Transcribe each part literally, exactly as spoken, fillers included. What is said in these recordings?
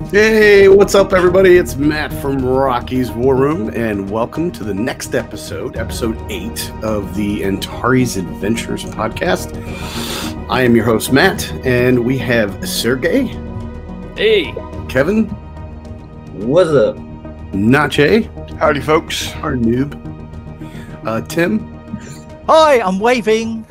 Hey, what's up, everybody? It's Matt from Rocky's War Room, and welcome to the next episode, episode eight of the Antari's Adventures podcast. I am your host, Matt, and we have Sergey. Hey. Kevin. What's up? Nache. Howdy, folks. Our noob. Uh, Tim. Hi, I'm waving.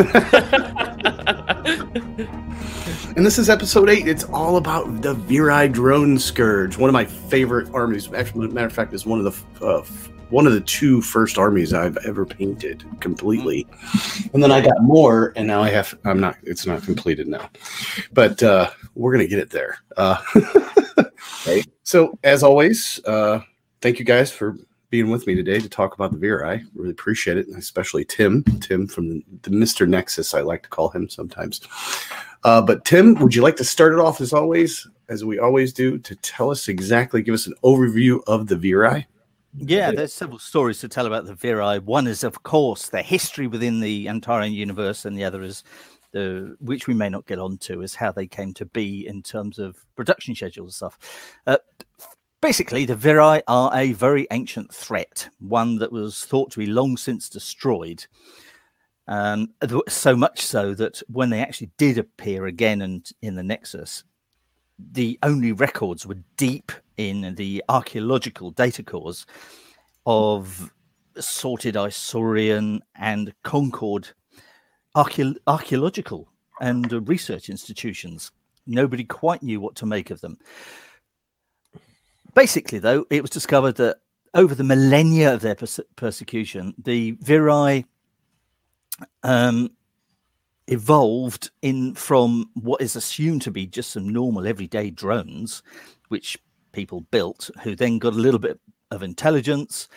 And this is episode eight. It's all about the Virai Drone Scourge, one of my favorite armies. Actually, matter of fact, it's one of the uh, one of the two first armies I've ever painted completely. And then I got more, and now I have. I'm not. It's not completed now, but uh, we're gonna get it there. Uh, Okay. So, as always, uh, thank you guys for being with me today to talk about the Virai. Really appreciate it, and especially Tim. Tim from the, the Mister Nexus, I like to call him sometimes. Uh, but Tim, would you like to start it off as always, as we always do, to tell us exactly, give us an overview of the Virai? Yeah, there's several stories to tell about the Virai. One is, of course, the history within the Antarian universe, and the other is the, which we may not get onto, is how they came to be in terms of production schedules and stuff. Uh, basically, the Virai are a very ancient threat, one that was thought to be long since destroyed. Um, so much so that when they actually did appear again and in the Nexus, the only records were deep in the archaeological data cores of sorted Isaurian and Concord archae- archaeological and uh, research institutions. Nobody quite knew what to make of them. Basically, though, it was discovered that over the millennia of their perse- persecution, the Virai um, evolved in from what is assumed to be just some normal everyday drones, which people built, who then got a little bit of intelligence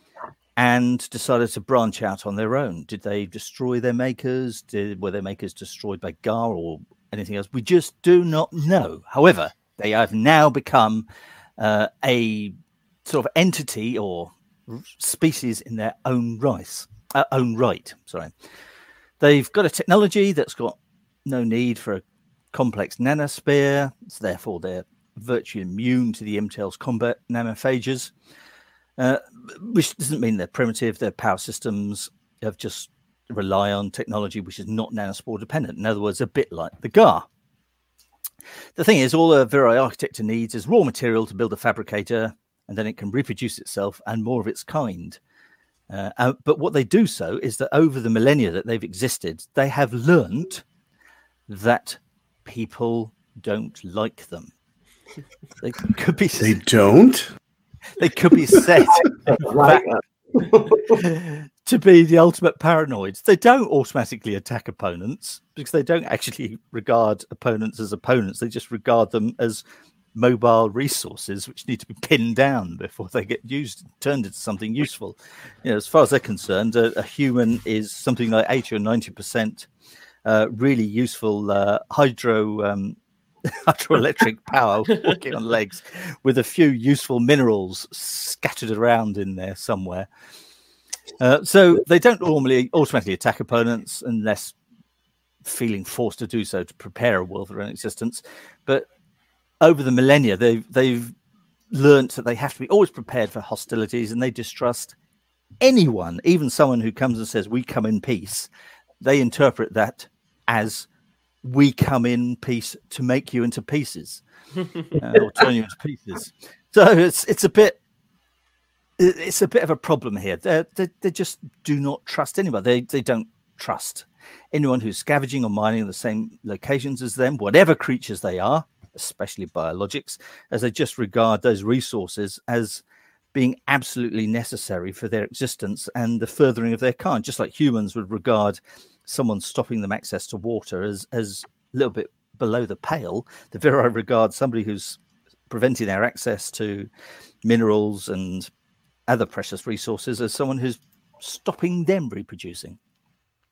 and decided to branch out on their own. Did they destroy their makers? Did, were their makers destroyed by Gar or anything else? We just do not know. However, they have now become uh, a sort of entity or species in their own right. Uh, own right, sorry. They've got a technology that's got no need for a complex nanosphere, so therefore they're virtually immune to the Imtel's combat nanophages, uh, which doesn't mean they're primitive. Their power systems have just rely on technology which is not nanospore dependent. In other words, a bit like the Gar. The thing is, all a Virai architecture needs is raw material to build a fabricator, and then it can reproduce itself and more of its kind. Uh, uh, but what they do so is that over the millennia that they've existed, they have learned that people don't like them. They could be. They don't. They could be said Right. to be the ultimate paranoids. They don't automatically attack opponents because they don't actually regard opponents as opponents. They just regard them as mobile resources which need to be pinned down before they get used turned into something useful. You know, as far as they're concerned, a, a human is something like eighty or ninety percent uh, really useful uh, hydro um, hydroelectric power walking on legs with a few useful minerals scattered around in there somewhere. Uh, so they don't normally automatically attack opponents unless feeling forced to do so to prepare a world for their own existence. But over the millennia, they've they've learnt that they have to be always prepared for hostilities, and they distrust anyone, even someone who comes and says, "We come in peace." They interpret that as "We come in peace to make you into pieces, uh, or turn you into pieces." So it's it's a bit it's a bit of a problem here. They they they just do not trust anybody. They they don't trust anyone who's scavenging or mining in the same locations as them, whatever creatures they are, especially biologics, as they just regard those resources as being absolutely necessary for their existence and the furthering of their kind, just like humans would regard someone stopping them access to water as, as a little bit below the pale. The Virai regard somebody who's preventing their access to minerals and other precious resources as someone who's stopping them reproducing.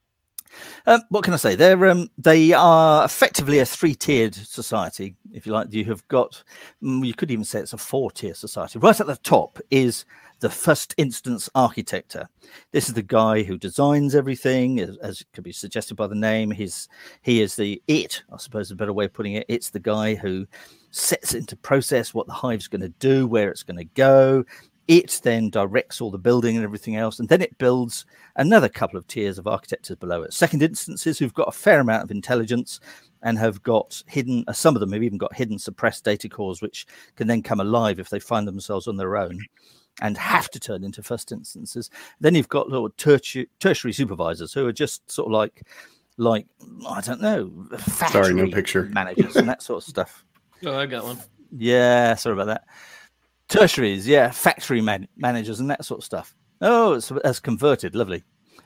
Um, what can I say? They're um, they are effectively a three-tiered society, if you like. You have got, you could even say it's a four-tier society. Right at the top is the first instance architecture. This is the guy who designs everything, as, as could be suggested by the name. He's he is the it, I suppose, is a better way of putting it. It's the guy who sets into process what the hive's going to do, where it's going to go. It then directs all the building and everything else, and then it builds another couple of tiers of architecture below it. Second instances who've got a fair amount of intelligence and have got hidden, uh, some of them have even got hidden suppressed data cores, which can then come alive if they find themselves on their own and have to turn into first instances. Then you've got little tertiary, tertiary supervisors who are just sort of like, like I don't know, Sorry, no picture. managers and that sort of stuff. Oh, I got one. Yeah, sorry about that. Tertiaries, yeah, factory man- managers and that sort of stuff. Oh, it's, it's converted, lovely.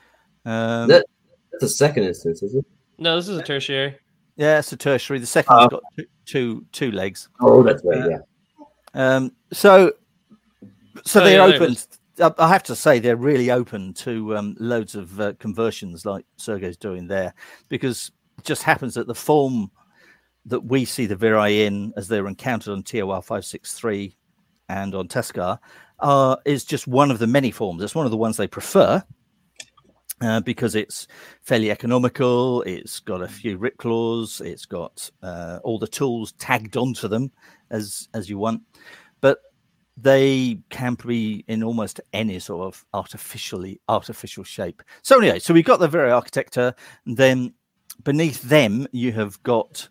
Um, That, that's a second instance, is it? No, this is a tertiary. yeah, it's a tertiary. The second's Uh, got two, two two legs. Oh, that's right. Uh, Yeah. Um, so, so Oh, they're yeah, there it open. I I have to say they're really open to um, loads of uh, conversions like Sergey's doing there, because it just happens that the form that we see the Virae in as they're encountered on T O R five six three and on Teskar uh, is just one of the many forms. It's one of the ones they prefer uh, because it's fairly economical. It's got a few rip claws. It's got uh, all the tools tagged onto them as as you want, but they can be in almost any sort of artificially artificial shape. So anyway, so we've got the Virae architecture, and then beneath them you have got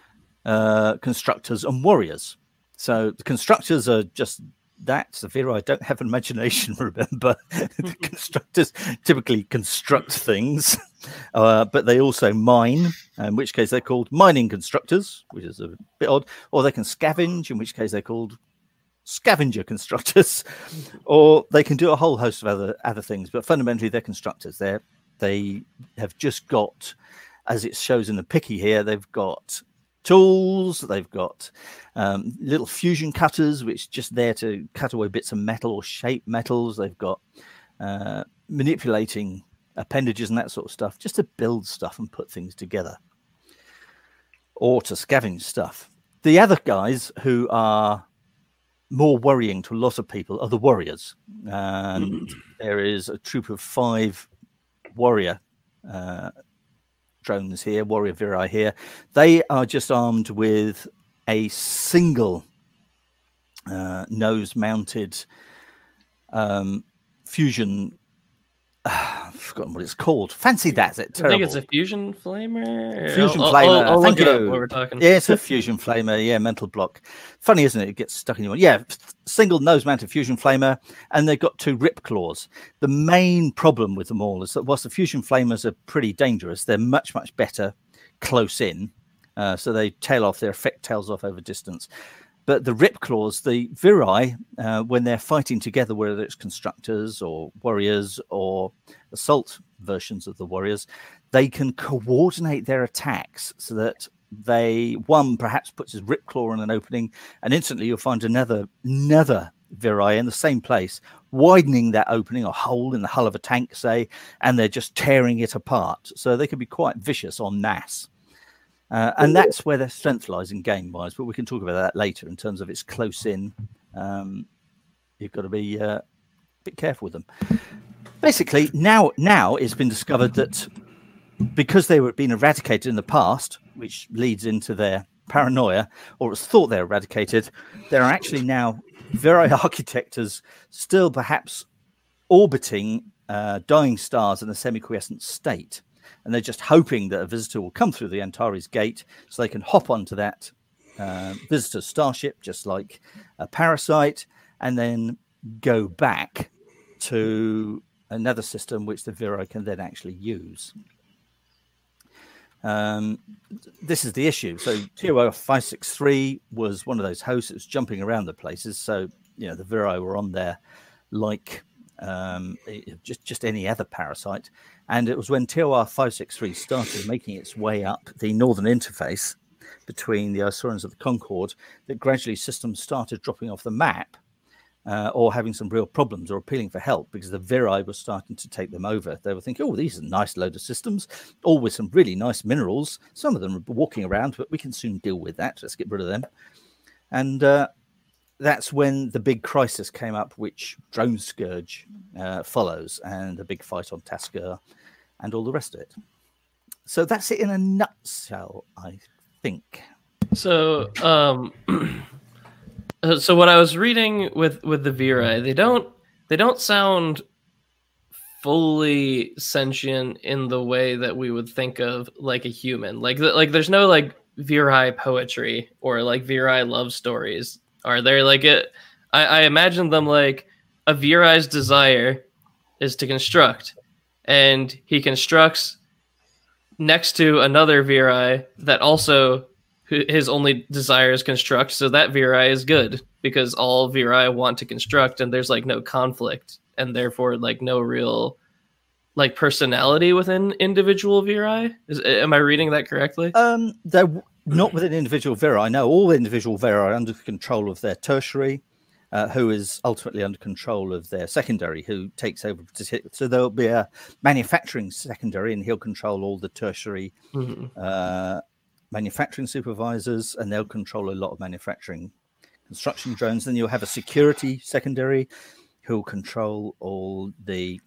uh, constructors and warriors. So the constructors are just that. The Virae don't have an imagination, remember. The constructors typically construct things, uh, but they also mine, in which case they're called mining constructors, which is a bit odd. Or they can scavenge, in which case they're called scavenger constructors. Or they can do a whole host of other other things, but fundamentally they're constructors. They're, they have just got, as it shows in the picky here, they've got tools, they've got um, little fusion cutters which just there to cut away bits of metal or shape metals. They've got uh, manipulating appendages and that sort of stuff, just to build stuff and put things together or to scavenge stuff. The other guys who are more worrying to a lot of people are the warriors, and there is a troop of five warrior uh, drones here, warrior Virae here. They are just armed with a single uh, nose mounted um, fusion. Uh, I've forgotten what it's called. Fancy that, is it? Terrible. I think it's a fusion flamer. Fusion I'll, flamer. I'll, I'll Thank look it up you. while we're talking. Yeah, it's a fusion flamer. Yeah, mental block. Funny, isn't it? It gets stuck in your. Yeah, single nose mounted fusion flamer, and they've got two rip claws. The main problem with them all is that whilst the fusion flamers are pretty dangerous, they're much much better close in. Uh, so they tail off. Their effect tails off over distance. But the rip claws, the Virae, uh, when they're fighting together, whether it's constructors or warriors or assault versions of the warriors, they can coordinate their attacks so that they, one perhaps puts his rip claw in an opening, and instantly you'll find another another Virae in the same place, widening that opening or hole in the hull of a tank, say, and they're just tearing it apart. So they can be quite vicious en masse. Uh, and that's where their strength lies in game-wise, but we can talk about that later in terms of its close in. Um, you've got to be uh, a bit careful with them. Basically, now now it's been discovered that because they were being eradicated in the past, which leads into their paranoia, or it's thought they're eradicated, there are actually now Virae architectures still perhaps orbiting uh, dying stars in a semi-quiescent state. And they're just hoping that a visitor will come through the Antares gate so they can hop onto that uh, visitor starship, just like a parasite, and then go back to another system which the Virae can then actually use. Um, this is the issue. So T O R five six three was one of those hosts that was jumping around the places. So, you know, the Virae were on there like um, just, just any other parasite. And it was when T O R five six three started making its way up the northern interface between the Isaurians of the Concord that gradually systems started dropping off the map. uh, or having some real problems or appealing for help because the Viri were starting to take them over. They were thinking, oh, these are nice load of systems, all with some really nice minerals. Some of them are walking around, but we can soon deal with that. Let's get rid of them. And uh, that's when the big crisis came up, which Drone Scourge uh, follows, and a big fight on Tasker and all the rest of it. So that's it in a nutshell, I think. So, um, so what I was reading with with the Viri, they don't they don't sound fully sentient in the way that we would think of like a human. Like like there's no like Viri poetry or like Viri love stories. Are there? Like it? I, I imagine them like a Viri's desire is to construct, and he constructs next to another Viri that also his only desire is construct. So that Viri is good because all Viri want to construct, and there's like no conflict, and therefore like no real like personality within individual Viri. Is am I reading that correctly? Um, they're not within individual Viri. No, all individual Viri are under control of their tertiary, uh, who is ultimately under control of their secondary, who takes over. So there'll be a manufacturing secondary, and he'll control all the tertiary mm-hmm. uh, manufacturing supervisors, and they'll control a lot of manufacturing construction drones. Then you'll have a security secondary, who'll control all the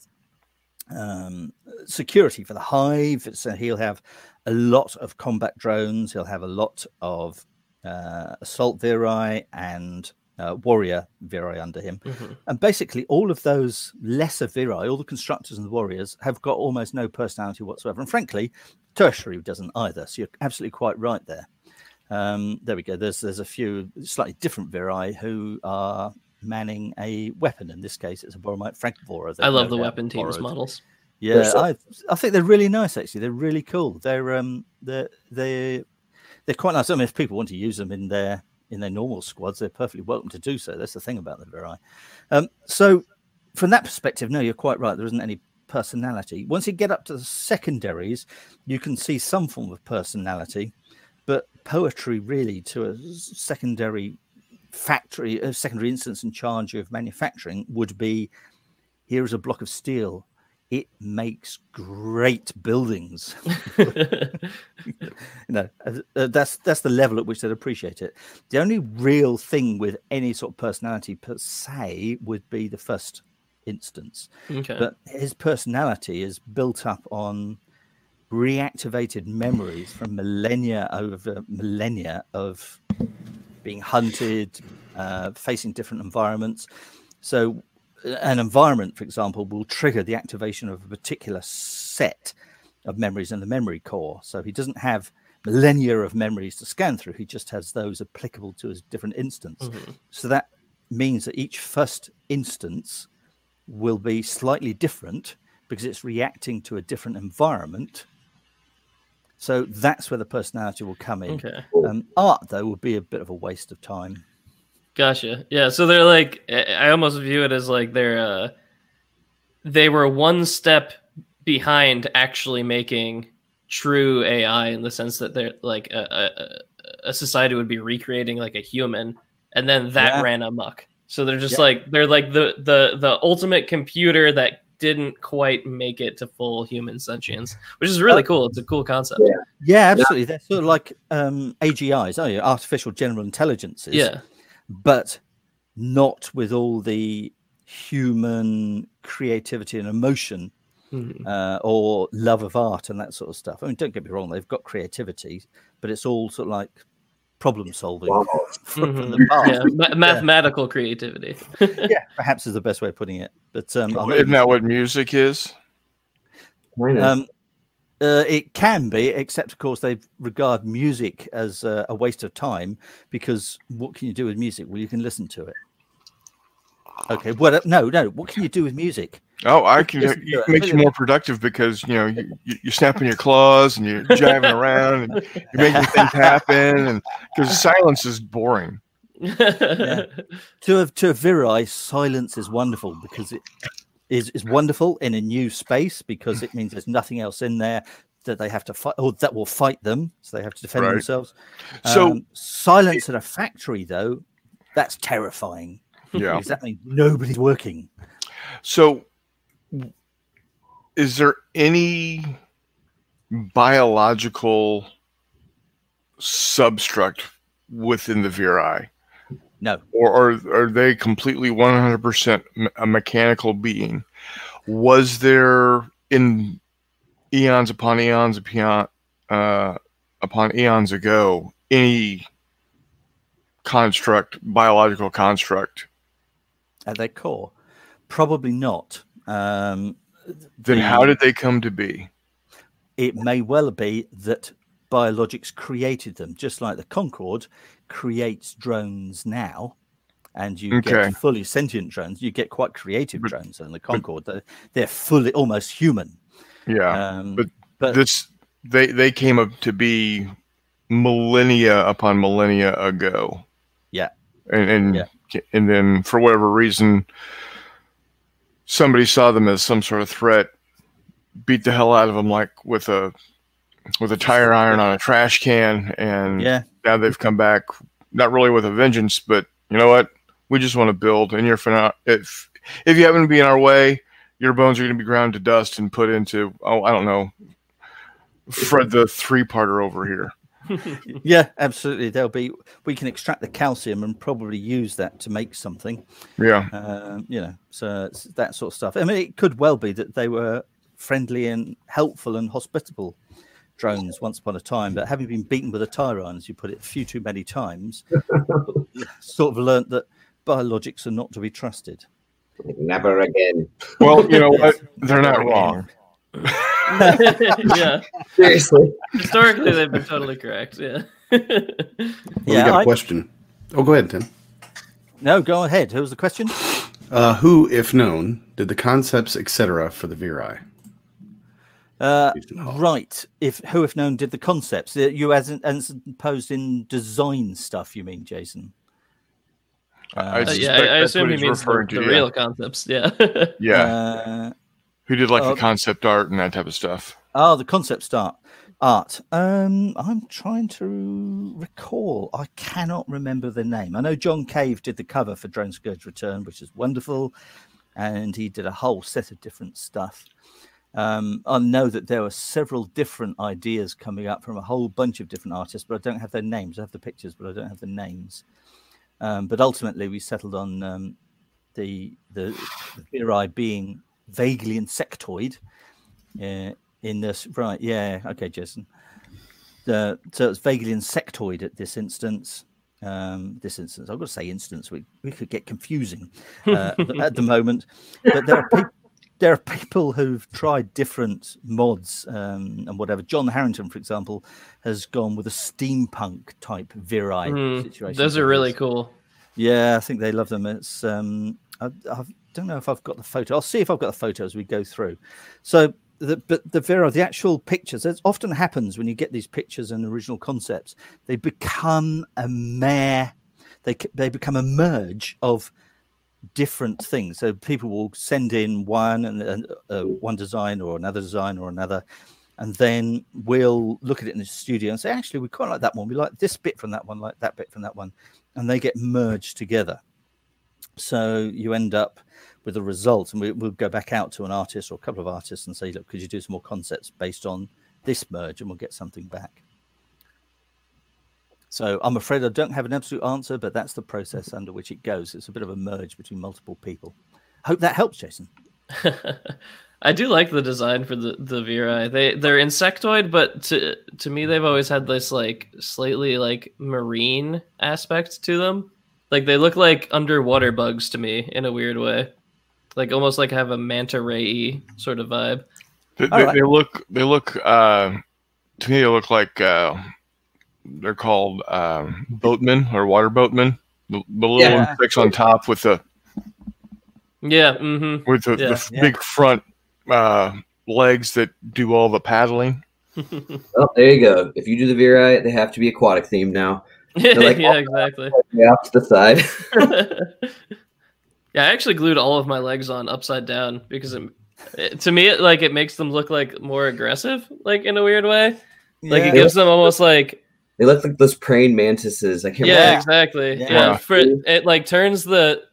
um, security for the hive. So he'll have a lot of combat drones. He'll have a lot of uh, assault Viri and uh, warrior Viri under him. Mm-hmm. And basically all of those lesser Viri, all the constructors and the warriors, have got almost no personality whatsoever. And frankly, tertiary doesn't either. So you're absolutely quite right there. Um, there we go. There's there's a few slightly different Viri who are manning a weapon. In this case, it's a Boromite Frankvora. I love no the weapon teams borrowed. models. Yeah, I I think they're really nice. Actually, they're really cool. They're um they're they they're quite nice. I mean, if people want to use them in their in their normal squads, they're perfectly welcome to do so. That's the thing about the Viri. Um, so from that perspective, no, you're quite right. There isn't any personality. Once you get up to the secondaries, you can see some form of personality, but poetry really to a secondary factory, a secondary instance in charge of manufacturing would be: here is a block of steel. It makes great buildings. you know, uh, that's that's the level at which they'd appreciate it. The only real thing with any sort of personality per se would be the first instance. Okay. But his personality is built up on reactivated memories from millennia over millennia of being hunted, uh, facing different environments. So an environment, for example, will trigger the activation of a particular set of memories in the memory core. So he doesn't have millennia of memories to scan through. He just has those applicable to his different instance. Mm-hmm. So that means that each first instance will be slightly different because it's reacting to a different environment. So that's where the personality will come in. Okay. Um, art, though, will be a bit of a waste of time. Gotcha. Yeah, so they're like, I almost view it as like they're uh, they were one step behind actually making true A I, in the sense that they're like a, a, a society would be recreating like a human, and then that yeah. ran amok. So they're just yeah. like they're like the the the ultimate computer that didn't quite make it to full human sentience, which is really cool. It's a cool concept. Yeah, yeah absolutely. Yeah. They're sort of like um, A G Is, oh, yeah, artificial general intelligences. Yeah. But not with all the human creativity and emotion mm-hmm. uh, or love of art and that sort of stuff. I mean, don't get me wrong, they've got creativity, but it's all sort of like problem solving wow. from, mm-hmm. from the past. Yeah. Ma- mathematical yeah. creativity. Yeah, perhaps is the best way of putting it. But um, well, isn't that what music is? Um, Uh, it can be, except of course they regard music as uh, a waste of time, because what can you do with music? Well, you can listen to it. Okay, well, no, no. What can you do with music? Oh, I can. It, it makes you more productive because you know you, you, you're snapping your claws and you're jiving around and you're making things happen, and because silence is boring. Yeah. To a to a Viri, silence is wonderful because it. Is, is wonderful in a new space because it means there's nothing else in there that they have to fight, or that will fight them, so they have to defend right. themselves. So um, silence in a factory, though, that's terrifying. Yeah. Does that mean nobody's working? So, is there any biological substruct within the Viri? No. Or are, are they completely one hundred percent a mechanical being? Was there, in eons upon eons upon, uh, upon eons ago, any construct, biological construct? At their core? Probably not. Um, then the, how did they come to be? It may well be that biologics created them, just like the Concorde creates drones now, and you Okay. get fully sentient drones. You get quite creative but, drones in the Concorde. They're, they're fully almost human. Yeah, um, but, but this they they came up to be millennia upon millennia ago. Yeah, and and, yeah. and then for whatever reason, somebody saw them as some sort of threat, beat the hell out of them like with a with a tire iron on a trash can, and yeah. now they've come back, not really with a vengeance, but you know what? We just want to build, and you're for if if you happen to be in our way, your bones are going to be ground to dust and put into, oh, I don't know, Fred the three-parter over here. Yeah, absolutely. There'll be we can extract the calcium and probably use that to make something. Yeah, um, you know, so it's that sort of stuff. I mean, it could well be that they were friendly and helpful and hospitable drones once upon a time, but having been beaten with a tire iron, as you put it, a few too many times, sort of learnt that biologics are not to be trusted. Never again. Well, you know what? They're not wrong. Yeah, seriously. Historically, they've been totally correct. Yeah. Well, Yeah, we got a I- question. Oh, go ahead, Tim. No, go ahead. Who was the question? Uh, who, if known, did the concepts, et cetera, for the Viri? Uh, right. If who, if known, did the concepts? Uh, You as, as opposed in design stuff, you mean, Jason? I Uh, Uh, yeah, suspect I, I that's assume what he he's means the, referring to, the yeah. real concepts. Yeah. Yeah, Uh, who did like uh, the concept art and that type of stuff? oh, the concept start art. Um, I'm trying to recall. I cannot remember the name. I know John Cave did the cover for Drone Scourge Return, which is wonderful, and he did a whole set of different stuff. Um, I know that there were several different ideas coming up from a whole bunch of different artists, but I don't have their names. I have the pictures, but I don't have the names. Um, but ultimately, we settled on um, the the, the Viri being vaguely insectoid. Uh, in this, right? Yeah, okay, Jason. Uh, so it's vaguely insectoid at this instance. Um, this instance, I've got to say instance. We we could get confusing uh, at, the, at the moment, but there are people. There are people who've tried different mods um, and whatever. John Harrington, for example, has gone with a steampunk type Viri Mm, situation. those are really cool. Yeah, I think they love them. It's um, I, I don't know if I've got the photo. I'll see if I've got the photo as we go through. So, the, but the Viri, the actual pictures, it often happens when you get these pictures and original concepts. They become a mare. They they become a merge of different things. So people will send in one and, and uh, one design or another design or another, and then we'll look at it in the studio and say, actually, we quite like that one. We like this bit from that one, like that bit from that one, and they get merged together. So you end up with a result, and we, we'll go back out to an artist or a couple of artists and say, look, could you do some more concepts based on this merge, and we'll get something back. So I'm afraid I don't have an absolute answer, but that's the process under which it goes. It's a bit of a merge between multiple people. Hope that helps, Jason. I do like the design for the the Viri. They they're insectoid, but to to me they've always had this like slightly like marine aspect to them. Like they look like underwater bugs to me in a weird way. Like almost like have a manta ray sort of vibe. They, All they, right. they look. They look. Uh, to me, they look like uh, they're called uh, boatmen or water boatmen. The, the little Yeah. insects on top with the Yeah. Mm-hmm. with the, Yeah. the Yeah. big front uh, legs that do all the paddling. Oh, there you go. If you do the Viri, they have to be aquatic themed now. like, yeah, exactly. Way off to the side. Yeah, I actually glued all of my legs on upside down because it, it, to me, it, like it makes them look like more aggressive, like in a weird way. Like Yeah. it gives them almost like They look like those praying mantises. I can't yeah, remember. exactly. Yeah. Yeah, for it like turns the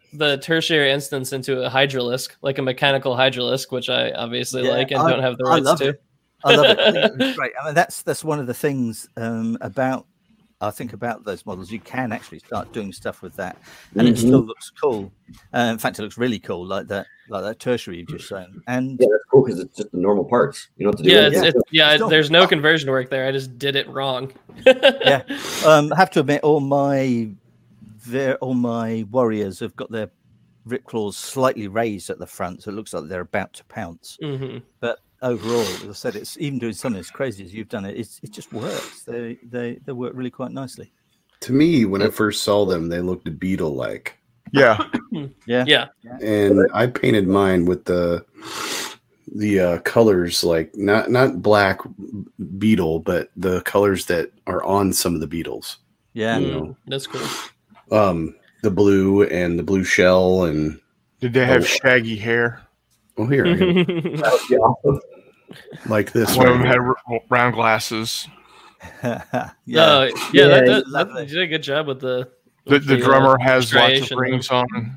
the tertiary instance into a hydralisk, like a mechanical hydralisk, which I obviously Yeah, like and I- don't have the I rights love to. it. I love it. I think it's great. I mean, that's that's one of the things um, about I think about those models. You can actually start doing stuff with that, and it Mhm. still looks cool. Uh, in fact, it looks really cool, like that, like that tertiary you've just shown. And Yeah, that's cool because it's just the normal parts. You don't have to do Yeah, anything. it's, it's, yeah. It's not- There's no conversion work there. I just did it wrong. yeah, um, I have to admit, all my their all my warriors have got their rip claws slightly raised at the front, so it looks like they're about to pounce. hmm But overall, as I said, it's even doing something as crazy as you've done it. It's, it just works. They they they work really quite nicely. To me, when I first saw them, they looked beetle-like, Yeah. Yeah, Yeah. and I painted mine with the the uh, colors, like not not black beetle, but the colors that are on some of the beetles. yeah. You Mm, know, that's cool. um, the blue and the blue shell, and Did they have Oh. shaggy hair? oh, here, I got- That would be awesome. like this. One of right them here. had r- round glasses. yeah. Oh, yeah, Yeah, that, it's that, that, lovely. you did a good job with the The, with the uh, drummer has lots of striation. rings on.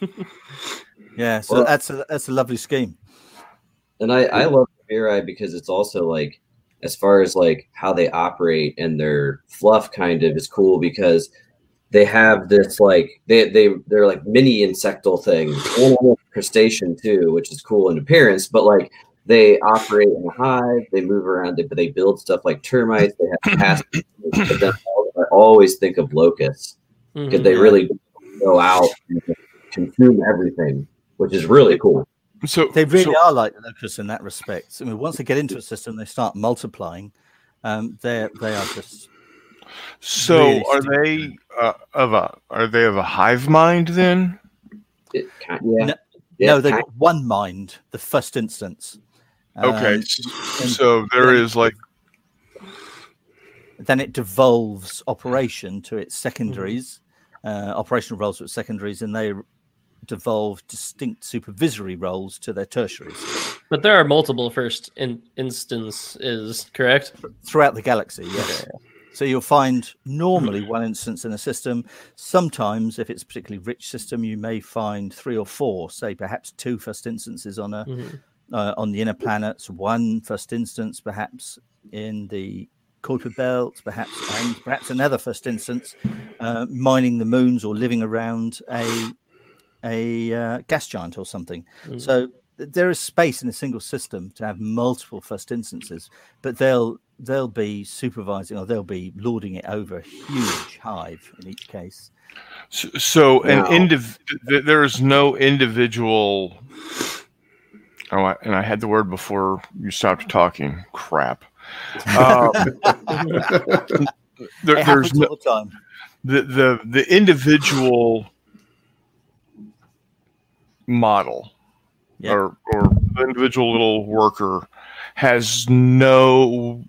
Yeah, so Well- that's a that's a lovely scheme. And I, I love Mirai because it's also like, as far as like how they operate and their fluff kind of is cool because they have this like they they they're like mini insectal things and almost crustacean too, which is cool in appearance. But like they operate in a hive, they move around, they, but they build stuff like termites. They have past, but then I always think of locusts because Mhm. they really go out and just consume everything, which is really cool. So They really so, are like the locusts in that respect. I mean, once they get into a system, they start multiplying. Um, they they are just so really are they uh, of a are they of a hive mind then? It kind, yeah, No- yeah, no, they've kind- got one mind. The first instance. Okay, Um, s- and so there then- is like then it devolves operation to its secondaries, uh, operational roles to its secondaries, and they devolve distinct supervisory roles to their tertiaries But there are multiple first in, instances, correct? throughout the galaxy. Yes. So you'll find normally one instance in a system. Sometimes, if it's a particularly rich system, you may find three or four, say perhaps two first instances on a Mhm. uh, on the inner planets, one first instance perhaps in the Kuiper Belt, perhaps and perhaps another first instance uh, mining the moons or living around a a uh, gas giant or something. Mhm. So th- there is space in a single system to have multiple first instances, but they'll they'll be supervising or they'll be lording it over a huge hive in each case. so, so an Wow. indiv- th- there is no individual. Oh, I, and I had the word before you stopped talking. Crap. Um, there, It there's happens no, all the time. the the the individual model Yeah. or or the individual little worker has no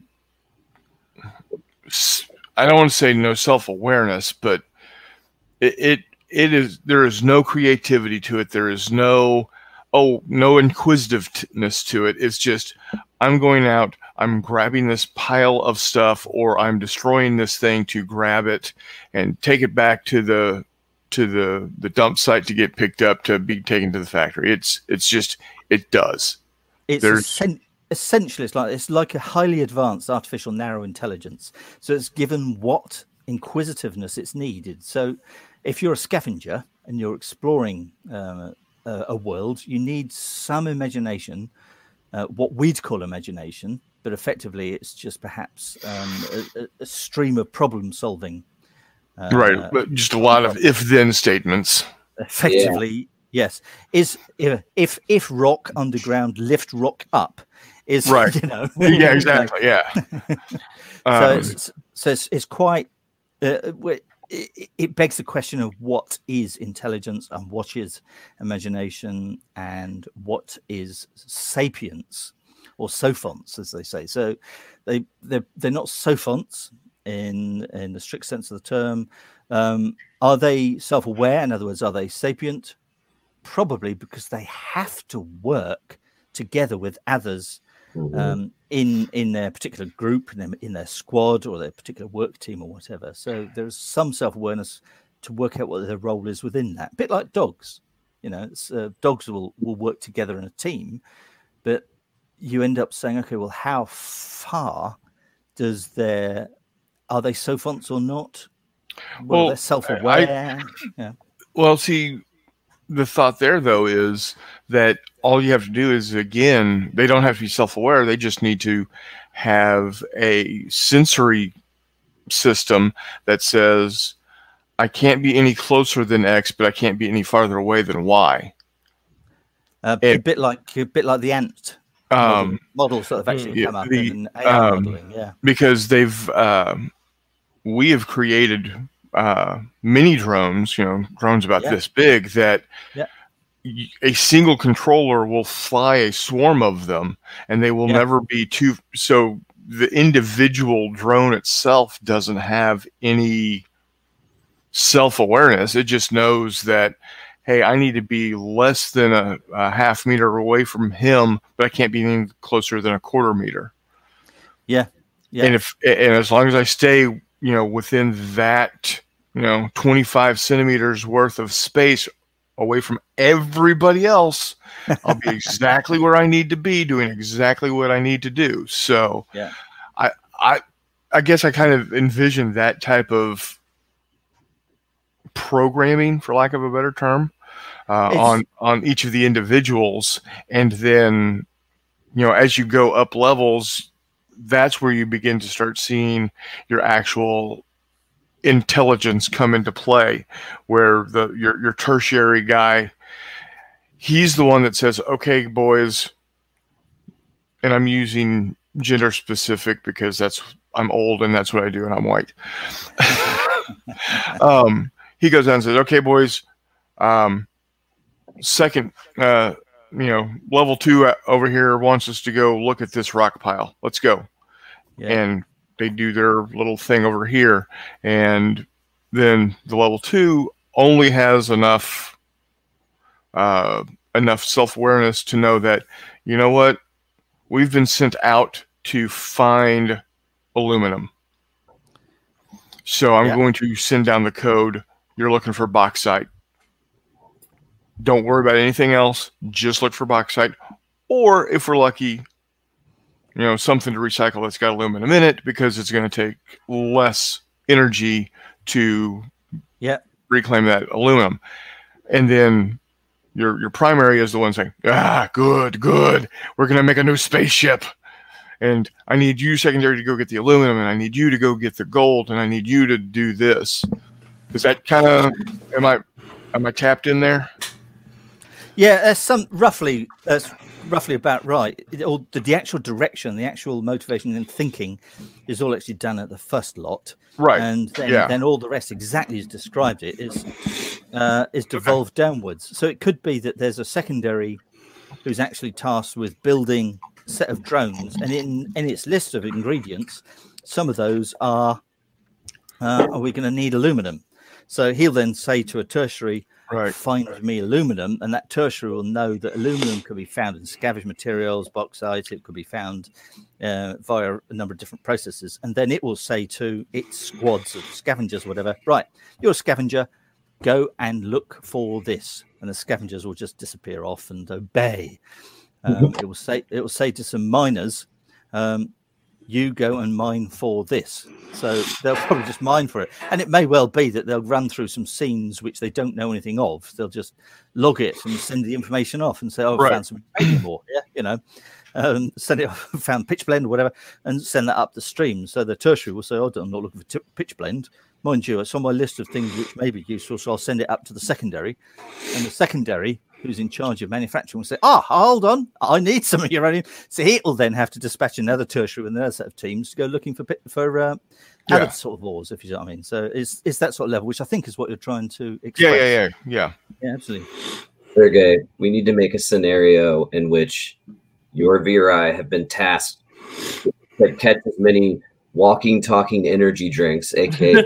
s- I don't want to say no self-awareness, but it, it it is there is no creativity to it. There is no oh no inquisitiveness to it. It's just I'm going out, I'm grabbing this pile of stuff, or I'm destroying this thing to grab it and take it back to the to the the dump site to get picked up to be taken to the factory. It's it's just it does. It's There's- essen- essentially it's like it's like a highly advanced artificial narrow intelligence. So it's given what inquisitiveness it's needed. So if you're a scavenger and you're exploring uh, a, a world, you need some imagination, uh, what we'd call imagination, but effectively it's just perhaps um, a, a- a stream of problem solving. Uh, Right, but just a lot of if-then statements. effectively yes is if if if rock underground lift rock up is Right. you know Yeah, exactly. Yeah. so Um, it's, so it's, it's quite uh, w- it, it begs the question of what is intelligence and what is imagination and what is sapience or sophonts as they say. So they they're, they're not sophonts in in the strict sense of the term. Um, are they self-aware? In other words, are they sapient? Probably, because they have to work together with others Mhm. um, in in their particular group, in their, in their squad or their particular work team or whatever. So there's some self-awareness to work out what their role is within that. A bit like dogs, you know, it's, uh, dogs will, will work together in a team, but you end up saying, okay, well, how far does their, are they sophonts or not? Well, Well, they're self-aware. I, yeah. Well, see, the thought there, though, is that all you have to do is, again, they don't have to be self-aware. They just need to have a sensory system that says, I can't be any closer than X, but I can't be any farther away than Y. Uh, And- a bit like a bit like the ant Um, model, models that have actually yeah, come up the, in A I um, modeling. Yeah, because they've um, we have created uh, mini drones, you know, drones about Yeah. this big that Yeah. y- a single controller will fly a swarm of them, and they will Yeah. never be too. So the individual drone itself doesn't have any self-awareness. It just knows that, hey, I need to be less than a, a half meter away from him, but I can't be any closer than a quarter meter. yeah, yeah. And if and as long as I stay, you know, within that, you know, twenty-five centimeters worth of space away from everybody else, I'll be exactly where I need to be, doing exactly what I need to do. So, Yeah. I I I guess I kind of envision that type of programming, for lack of a better term, uh, It's- on on each of the individuals, and then, you know, as you go up levels, that's where you begin to start seeing your actual intelligence come into play, where the your your tertiary guy, he's the one that says, okay, boys, and I'm using gender specific because that's I'm old and that's what I do and I'm white. um, he goes down and says, okay, boys, um, second, uh, you know, level two over here wants us to go look at this rock pile. Let's go. Yeah. And they do their little thing over here. And then the level two only has enough, uh, enough self-awareness to know that, you know what, we've been sent out to find aluminum. So I'm Yeah. going to send down the code. You're looking for bauxite. Don't worry about anything else. Just look for bauxite. Or if we're lucky, you know, something to recycle that's got aluminum in it, because it's going to take less energy to Yeah. reclaim that aluminum. And then your your primary is the one saying, ah, good, good. We're going to make a new spaceship. And I need you, secondary, to go get the aluminum, and I need you to go get the gold, and I need you to do this. Is that kind of, am I am I tapped in there? Yeah, that's some roughly that's roughly about right. It, all, the, the actual direction, the actual motivation and thinking is all actually done at the first lot, Right. and then, yeah. then all the rest, exactly as described it, is uh, is devolved downwards. So it could be that there's a secondary who's actually tasked with building a set of drones, and in in its list of ingredients, some of those are uh, are we going to need aluminum? So he'll then say to a tertiary, Right. find me aluminum, and that tertiary will know that aluminum can be found in scavenged materials, bauxite. It could be found uh, via a number of different processes, and then it will say to its squads of scavengers, whatever, right, you're a scavenger, go and look for this, and the scavengers will just disappear off and obey. Um, it will say it will say to some miners, um, you go and mine for this. So they'll probably just mine for it. And it may well be that they'll run through some scenes which they don't know anything of. They'll just log it and send the information off and say, oh, Right. I found some more. Yeah, you know, um, send it off, found pitch blend or whatever, and send that up the stream. So the tertiary will say, oh, I'm not looking for t- pitch blend. Mind you, it's on my list of things which may be useful, so I'll send it up to the secondary. And the secondary, who's in charge of manufacturing, will say, ah, oh, hold on, I need some of uranium. So he will then have to dispatch another tertiary with another set of teams to go looking for pit- for uh, Yeah. other sort of laws, if you know what I mean. So it's, it's that sort of level, which I think is what you're trying to Yeah, express. yeah, yeah, yeah. Yeah, absolutely. Sergey, we need to make a scenario in which your Virai have been tasked to catch as many walking, talking energy drinks, aka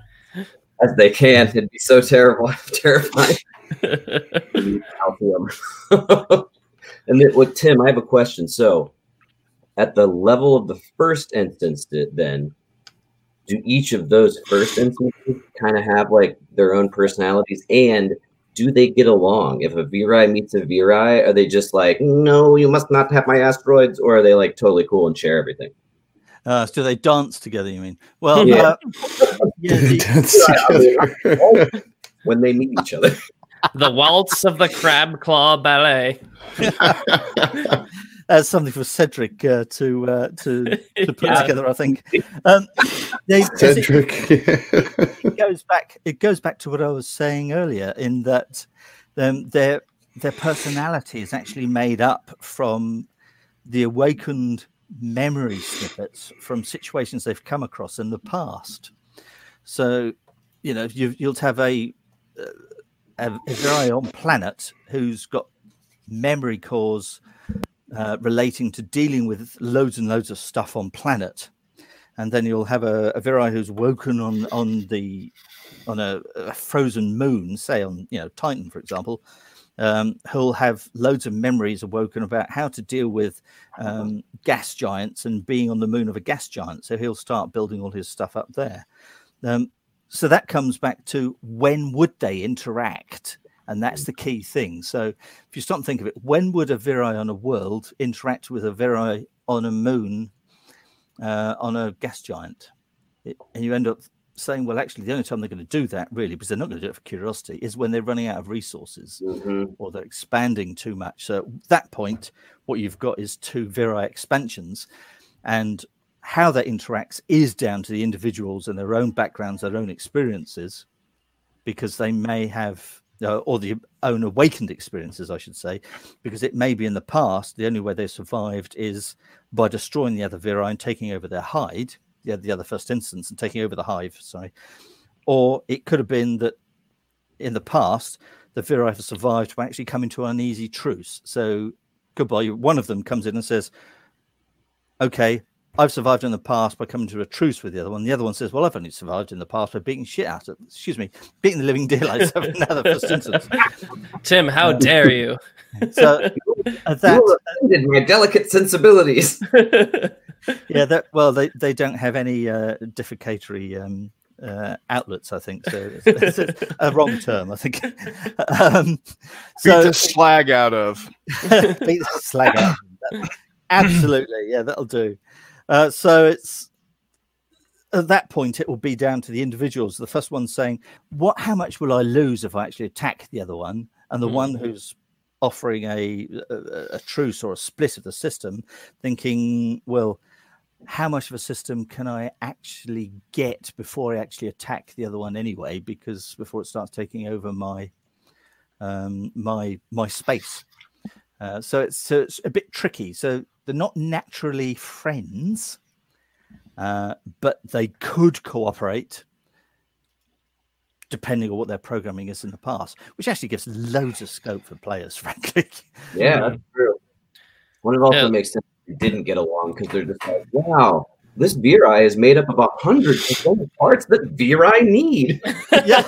as they can. It'd be so terrible, terrifying. Calcium. And then with Tim, I have a question. So, at the level of the first instance, then do each of those first instances kind of have like their own personalities, and do they get along? If a Virai meets a Virai, are they just like, no, you must not have my asteroids, or are they like totally cool and share everything? Uh, so they dance together, you mean? Well, Yeah. uh, yeah, the- Dance together. When they meet each other. The waltz of the crab claw ballet. that's something for Cedric uh, to uh, to to put Yeah. together, I think. Um, they, Cedric. it goes back. It goes back to what I was saying earlier, in that um, their their personality is actually made up from the awakened memory snippets from situations they've come across in the past. So, you know, you, you'll have a a, a very on planet who's got memory cores uh, relating to dealing with loads and loads of stuff on planet, and then you'll have a, a Virai who's woken on on the on a, a frozen moon, say on you know Titan, for example, um, who'll have loads of memories awoken about how to deal with um, gas giants and being on the moon of a gas giant. So he'll start building all his stuff up there. Um, so that comes back to when would they interact? And that's the key thing. So if you stop and think of it, when would a Virai on a world interact with a Virai on a moon, uh, on a gas giant? It, and you end up saying, well, actually, the only time they're going to do that, really, because they're not going to do it for curiosity, is when they're running out of resources Mm-hmm. or they're expanding too much. So at that point, what you've got is two Virai expansions. And how that interacts is down to the individuals and their own backgrounds, their own experiences, because they may have... Uh, or the own awakened experiences, I should say, because it may be in the past the only way they survived is by destroying the other Virai and taking over their hide, the, the other first instance, and taking over the hive, sorry. Or it could have been that in the past, the Virai have survived by actually coming to an uneasy truce. So goodbye, one of them comes in and says, okay, I've survived in the past by coming to a truce with the other one. The other one says, well, I've only survived in the past by beating shit out of, excuse me, beating the living daylights out of another first instance. Tim, how dare you? So uh, that, You offended my delicate sensibilities. yeah, that, well, they, they don't have any uh, defecatory um, uh, outlets, I think. So it's, it's a wrong term, I think. um, Beat so the slag out of. beat the slag out. Absolutely, yeah, that'll do. Uh, so it's at that point it will be down to the individuals. The first one saying, "What? How much will I lose if I actually attack the other one?" And the mm-hmm. one who's offering a, a a truce or a split of the system, thinking, "Well, how much of a system can I actually get before I actually attack the other one anyway? Because before it starts taking over my um, my my space." Uh, so it's so it's a bit tricky. So they're not naturally friends, uh, but they could cooperate depending on what their programming is in the past, which actually gives loads of scope for players, frankly. Yeah, that's true. Well, it also Yeah. makes sense if they didn't get along because they're just like, wow, this Virai is made up of a hundred component parts that Virai need. Yeah,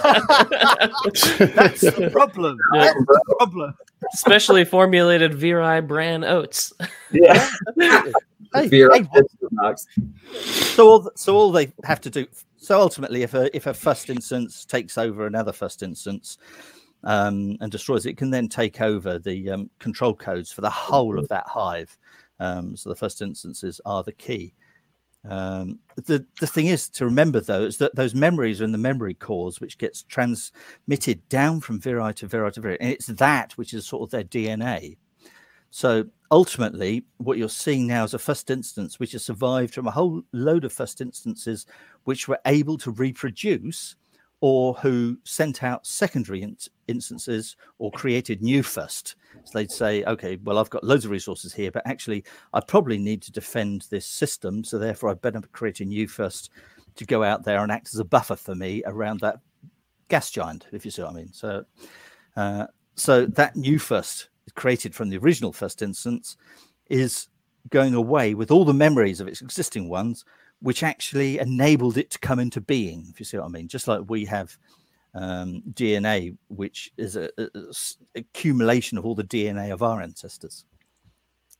that's the problem. Yeah. That's the problem. Specially formulated Virai bran oats. Yeah. Hey, Virai hey, knocks. So all, so all they have to do. So ultimately, if a if a first instance takes over another first instance um, and destroys it, it can then take over the um, control codes for the whole of that hive. Um, so the first instances are the key. Um, the the thing is to remember though is that those memories are in the memory cores, which gets transmitted down from Virai to Virai to Virai, and it's that which is sort of their D N A. So ultimately, what you're seeing now is a first instance which has survived from a whole load of first instances which were able to reproduce, or who sent out secondary in- instances or created new first. So they'd say, okay, well, I've got loads of resources here, but actually I probably need to defend this system. So therefore I better create a new first to go out there and act as a buffer for me around that gas giant, if you see what I mean. So, uh, so that new first created from the original first instance is going away with all the memories of its existing ones, which actually enabled it to come into being, if you see what I mean. Just like we have um, D N A, which is a, a, a s- accumulation of all the D N A of our ancestors.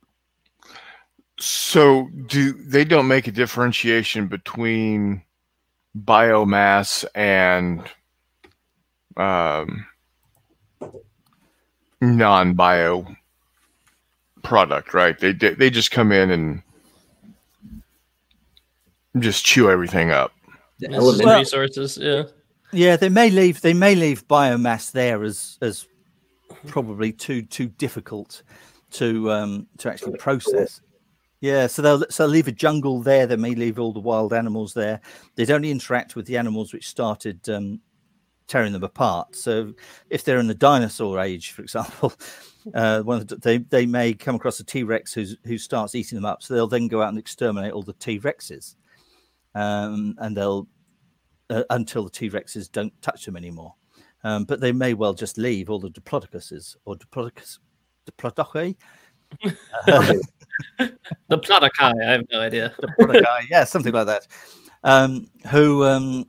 So do they don't make a differentiation between biomass and um, non-bio product, right? They they just come in and just chew everything up. The It's element- just resources, yeah. Yeah, they may leave they may leave biomass there as as probably too too difficult to um to actually process. Yeah, so they'll so they'll leave a jungle there. They may leave all the wild animals there. They'd only interact with the animals which started um, tearing them apart. So if they're in the dinosaur age, for example, uh, one of the, they they may come across a T-Rex who's, who starts eating them up. So they'll then go out and exterminate all the T-Rexes, um, and they'll uh, until the T-Rexes don't touch them anymore. Um, but they may well just leave all the Diplodocuses or Diplodocus, Diplodocus. Uh, The Plodokai, I have no idea. Diplodocus, yeah, something like that. Um, who um,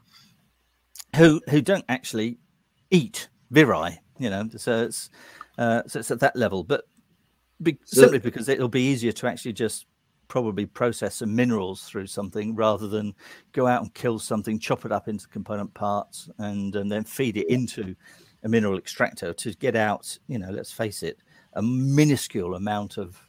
who who don't actually eat viri, you know. So it's uh, so it's at that level, but be, So- simply because it'll be easier to actually just probably process some minerals through something rather than go out and kill something, chop it up into component parts, and, and then feed it into a mineral extractor to get out, you know, let's face it, a minuscule amount of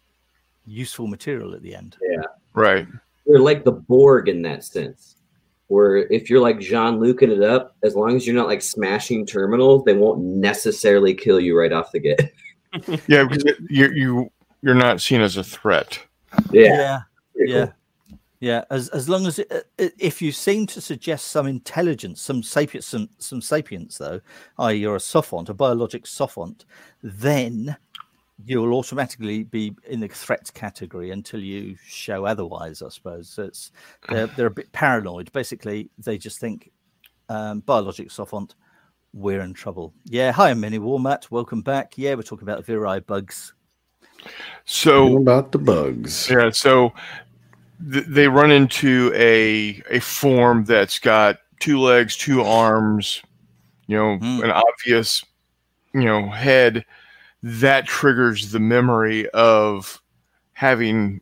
useful material at the end. Right. They're like the Borg in that sense, where if you're like Jean-Luc it up, as long as you're not like smashing terminals, they won't necessarily kill you right off the get. Yeah, because it- you you you're not seen as a threat. Yeah. Yeah. Pretty Yeah. cool. Yeah, as as long as it, uh, if you seem to suggest some intelligence, some sapience, some, some sapience, though, that is, you're a sophont, a biologic sophont, then you'll automatically be in the threat category until you show otherwise. I suppose so. It's they're they're a bit paranoid. Basically, they just think um, biologic sophont, we're in trouble. Yeah. Hi, Mini Warmat. Welcome back. Yeah, we're talking about viri bugs. What So about the bugs? yeah, so th- they run into a a form that's got two legs, two arms, you know, Hmm. an obvious, you know, head that triggers the memory of having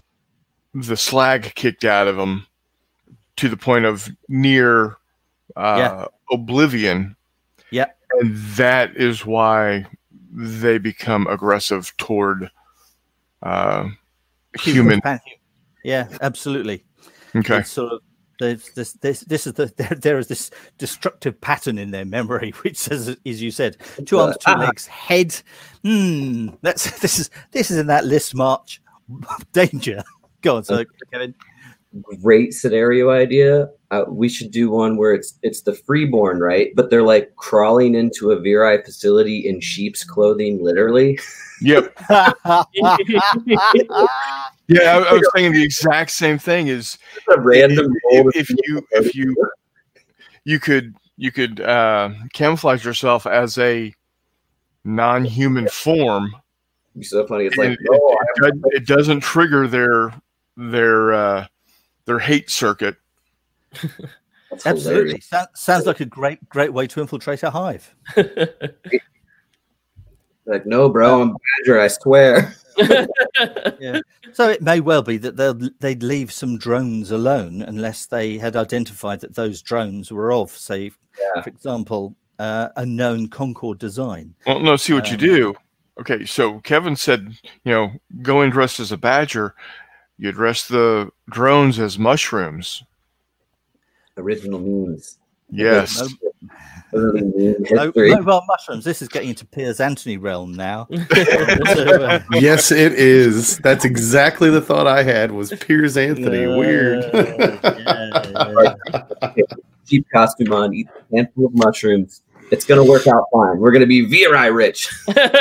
the slag kicked out of them to the point of near uh, Yeah. oblivion. Yeah. And that is why they become aggressive toward uh, human. companion. Yeah, absolutely. Okay. It's sort of there's this this this is the there, there is this destructive pattern in their memory, which says, as you said, two arms, two Ah. legs, head. Hmm. That's this is this is in that list, March. Danger. Go on, so Kevin. Great scenario idea. Uh, we should do one where it's it's the freeborn, right? But they're like crawling into a viri facility in sheep's clothing, literally. Yep. Yeah, I, I was thinking the exact same thing. Is A random if, roll if you if you you could you could uh, camouflage yourself as a non-human form. It'd be so funny. It's and like, it, oh, it, does- it doesn't trigger their their uh, their hate circuit. that's Absolutely. hilarious. Sounds, sounds like a great great way to infiltrate a hive. Like, no, bro, I'm Badger. I swear. Yeah. So it may well be that they'll they'd leave some drones alone unless they had identified that those drones were of, say, Yeah. for example, uh, a known Concorde design. Well, no, see what you Um, do. Okay, so Kevin said, you know, go in dressed as a badger. You dress the drones as mushrooms. Original memes. Yes. No- Early meme No, history. mobile mushrooms. This is getting into Piers Anthony realm now. So, uh, Yes, it is. That's exactly the thought I had. Was Piers Anthony weird? yeah, yeah. Cheap costume on, eat a handful of mushrooms. It's gonna work out fine. We're gonna be viri rich.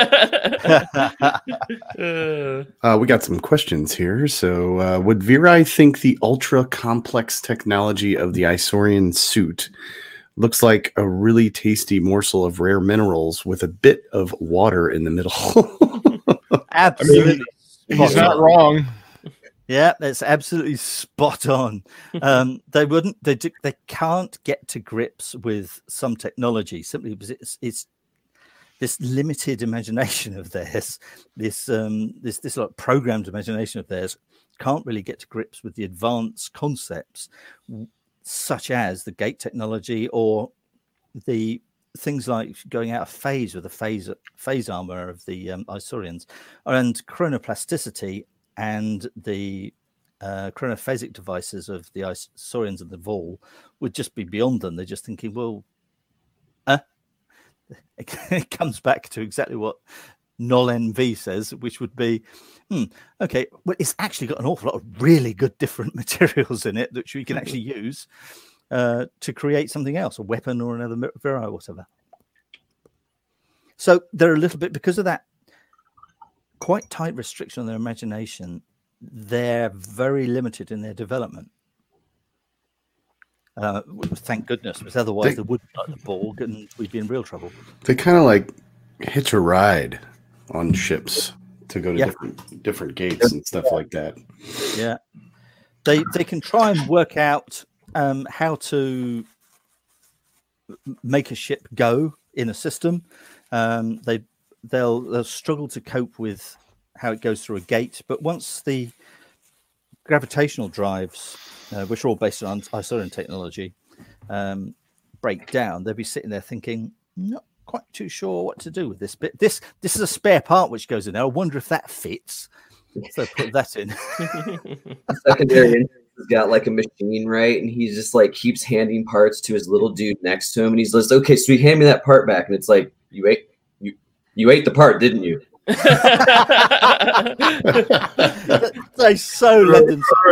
Uh, Uh, we got some questions here. So, uh, would Viri think the ultra complex technology of the Isaurian suit looks like a really tasty morsel of rare minerals with a bit of water in the middle? Absolutely. He's spot not on. wrong. Yeah, that's absolutely spot on. Um, they wouldn't. They do, they can't get to grips with some technology simply because it's it's this limited imagination of theirs, this um, this this like programmed imagination of theirs, can't really get to grips with the advanced concepts. such as the gate technology or the things like going out of phase with the phase phase armor of the um, Isaurians, and chronoplasticity and the uh, chronophasic devices of the Isaurians and the Vol would just be beyond them. They're just thinking, well, uh, it comes back to exactly what Null N V says, which would be, hmm, okay, well, it's actually got an awful lot of really good different materials in it that we can actually use uh, to create something else, a weapon or another Virai or whatever. So they're a little bit, because of that quite tight restriction on their imagination, they're very limited in their development. Uh, thank goodness, because otherwise they, they would like the Borg and we'd be in real trouble. They kind of like hitch a ride on ships to go to yeah. different different gates and stuff like that. Yeah, they they can try and work out um, how to make a ship go in a system. Um, they they'll they'll struggle to cope with how it goes through a gate, but once the gravitational drives, uh, which are all based on Isaurian technology, um, break down, they'll be sitting there thinking, not quite too sure what to do with this bit. This this is a spare part which goes in there. I wonder if that fits. So put that in. Secondary has got like a machine, right? And he just like keeps handing parts to his little dude next to him, and he's like, "Okay, so you hand me that part back," and it's like, "You ate you you ate the part, didn't you?" They so lend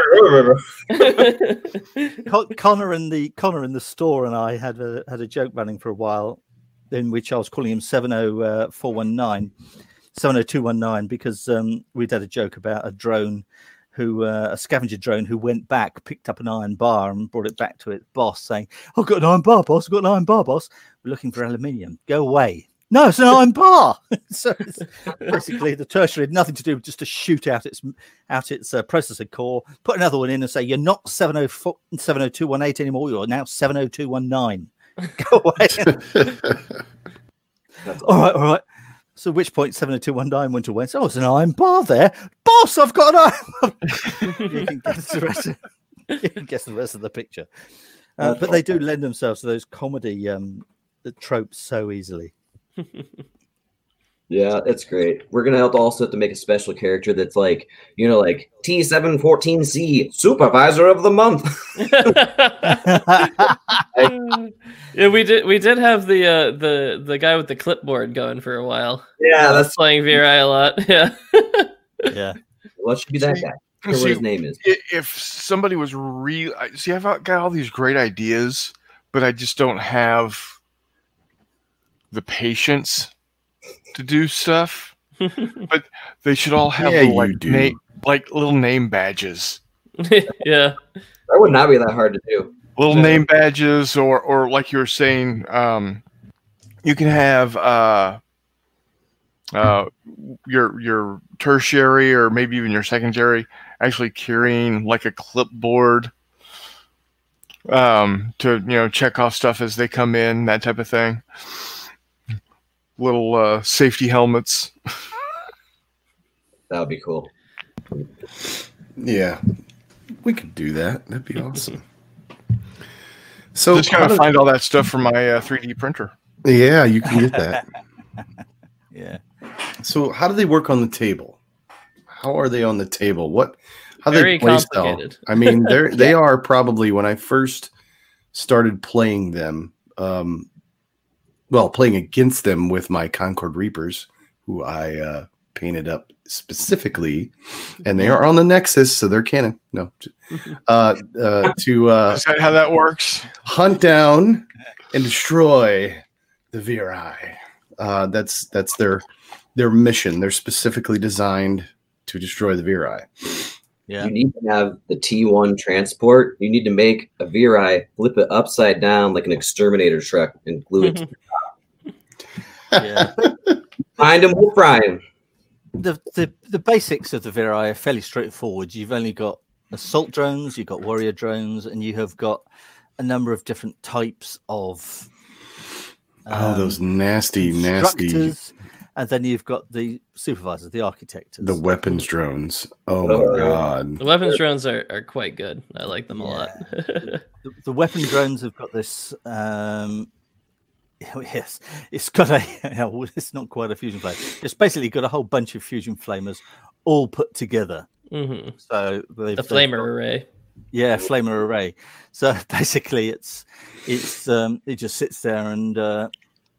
themselves. Connor in the Connor in the store and I had a had a joke running for a while, in which I was calling him seven oh four one nine, seven oh two one nine, because um, we'd had a joke about a drone who uh, a scavenger drone who went back, picked up an iron bar and brought it back to its boss, saying, "I've got an iron bar, boss. I've got an iron bar, boss. We're looking for aluminium. Go away." No, it's an iron bar. So it's basically the tertiary had nothing to do with just to shoot out its out its uh, processor core, put another one in and say, "You're not seven oh four, seven oh two one eight anymore. You're now seven oh two one nine. Go away." all right, all right. So at which point seven oh two one nine went away and said, "Oh, it's an iron bar there. Boss, I've got an iron." You can guess the rest of, you can guess the rest of the picture. Uh, but they do lend themselves to those comedy um, tropes so easily. Yeah, that's great. We're gonna have to also have to make a special character that's like, you know, like T seven fourteen C, Supervisor of the Month. Yeah, we did. We did have the uh, the the guy with the clipboard going for a while. Yeah, that's playing Virai a lot. Yeah, yeah. What should be that guy? I don't know what his name is. If somebody was real, see, I've got all these great ideas, but I just don't have the patience to do stuff. But they should all have Yeah, little, like, you do. na- like little name badges. yeah. That would not be that hard to do. Little Yeah. name badges, or or like you were saying, um, you can have uh, uh, your your tertiary or maybe even your secondary actually carrying like a clipboard um, to you know check off stuff as they come in, that type of thing. Little uh, safety helmets. That would be cool. Yeah, we could do that. That'd be awesome. So Just how gotta do- find all that stuff from my uh, three D printer. yeah, you can get that. Yeah. So how do they work on the table? How are they on the table? What? How Very they play style? complicated. I mean, they're they are probably when I first started playing them. Um, well, playing against them with my Concord Reapers, who I uh, painted up specifically, and they are on the Nexus, so they're canon. No, uh, uh, to uh, Is that how that works? hunt down and destroy the Virai. Uh, that's that's their their mission. They're specifically designed to destroy the Virai. Yeah. You need to have the T one transport. You need to make a Virai, flip it upside down like an exterminator truck, and glue it to Yeah. Find him, we'll fry him. The, the the basics of the Virai are fairly straightforward. You've only got assault drones, you've got warrior drones, and you have got a number of different types of Oh, um, those nasty, nasty. instructors, and then you've got the supervisors, the architects, The weapons drones. Oh my Oh, god. The weapons drones are, are quite good. I like them a Yeah. lot. the, the weapon drones have got this. Um, yes, it's got a. It's not quite a fusion flame. It's basically got a whole bunch of fusion flamers all put together. hmm So they've, The they've flamer got- array. Yeah, flamer array. So basically, it's it's um, it just sits there and uh,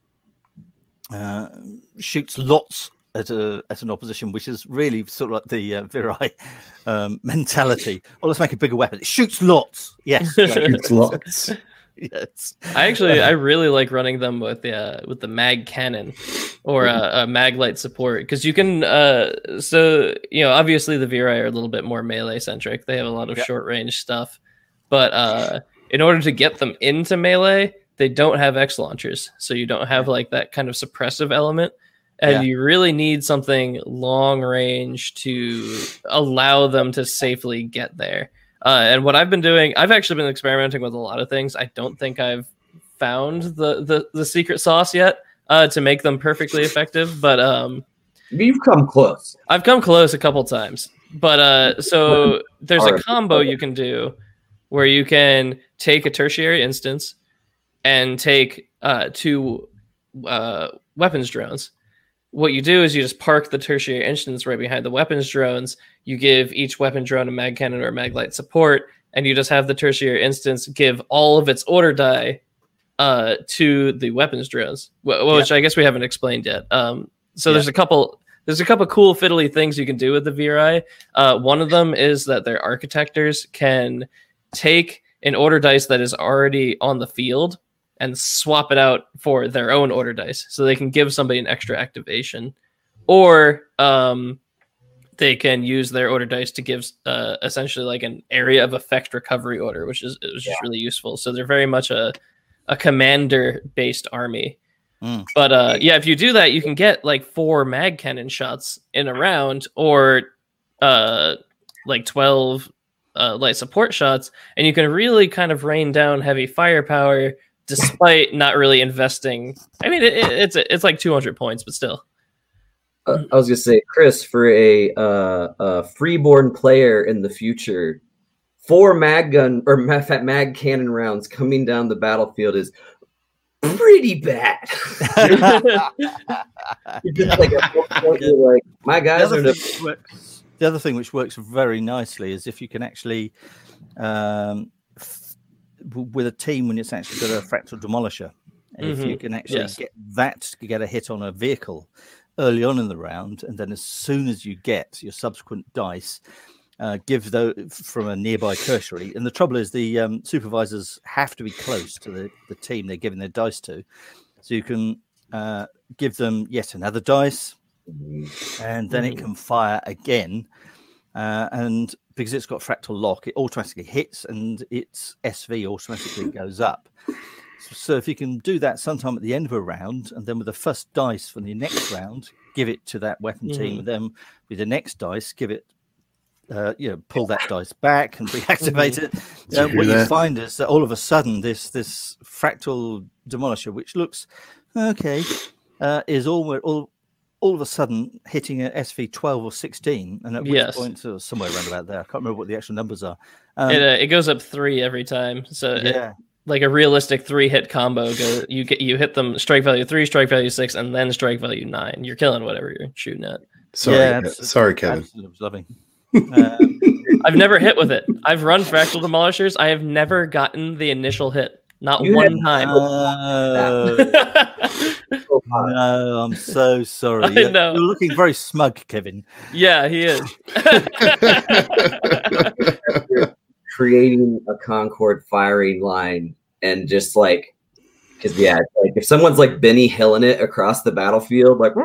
uh, shoots lots at a at an opposition, which is really sort of like the uh, Virai um, mentality. Oh, let's make a bigger weapon. It shoots lots. Yes, Shoots lots. yes. I actually I really like running them with the uh, with the mag cannon or a, a mag light support because you can uh so you know obviously the Virai are a little bit more melee centric. They have a lot of Yep. short range stuff, but uh in order to get them into melee, they don't have X launchers, so you don't have like that kind of suppressive element. And Yeah. you really need something long range to allow them to safely get there. Uh, and what I've been doing, I've actually been experimenting with a lot of things. I don't think I've found the the, the secret sauce yet uh, to make them perfectly effective, but um, You've come close. I've come close a couple times. But uh, so there's a Alright. combo you can do where you can take a tertiary instance and take uh, two uh, weapons drones. What you do is you just park the tertiary instance right behind the weapons drones. You give each weapon drone a mag cannon or mag light support, and you just have the tertiary instance give all of its order die uh, to the weapons drones, wh- which I guess we haven't explained yet. Um, so Yeah. there's a couple. There's a couple cool fiddly things you can do with the Virai. Uh, one of them is that their architectors can take an order dice that is already on the field and swap it out for their own order dice, so they can give somebody an extra activation, or um, they can use their order dice to give uh, essentially like an area of effect recovery order, which is which is Yeah. really useful. So they're very much a a commander based army. Mm. But uh, yeah, if you do that, you can get like four mag cannon shots in a round, or uh, like twelve uh, light support shots, and you can really kind of rain down heavy firepower despite not really investing. I mean, it, it, it's it's like two hundred points, but still. Uh, I was gonna say, Chris, for a uh, a freeborn player in the future, four mag gun or mag, mag cannon rounds coming down the battlefield is pretty bad. It's just like at one point you're like, my The guys other, are thing the which works, the other thing which works very nicely is if you can actually, um, f- w- with a team when it's actually got a fractal demolisher, if you Mhm, can actually yes. get that to get a hit on a vehicle early on in the round, and then as soon as you get your subsequent dice, uh, give those from a nearby tertiary. And the trouble is the um, supervisors have to be close to the, the team they're giving their dice to, so you can uh, give them yet another dice, and then it can fire again. Uh, and because it's got fractal lock, it automatically hits, and its S V automatically goes up. So if you can do that sometime at the end of a round, and then with the first dice from the next round, give it to that weapon team, Mhm. and then with the next dice, give it, uh, you know, pull that dice back and reactivate it. Did you Uh, hear what you that? find is that all of a sudden, this this fractal demolisher, which looks okay, uh, is all all all of a sudden hitting an S V twelve or sixteen, and at which Yes. point, uh, somewhere around about there, I can't remember what the actual numbers are. Um, It uh, it goes up three every time. So it- yeah. like a realistic three hit combo, go you get you hit them strike value three, strike value six, and then strike value nine. You're killing whatever you're shooting at. Sorry, Yeah, Ke- abs- sorry, Kevin. Absolutely loving. Um, I've never hit with it. I've run fractal demolishers. I have never gotten the initial hit. Not You one had- time. no, so hard. no, I'm so sorry. I You're, know. you're looking very smug, Kevin. Yeah, he is. creating a Concord firing line and just like, because yeah, it's like if someone's like Benny Hilling it across the battlefield, like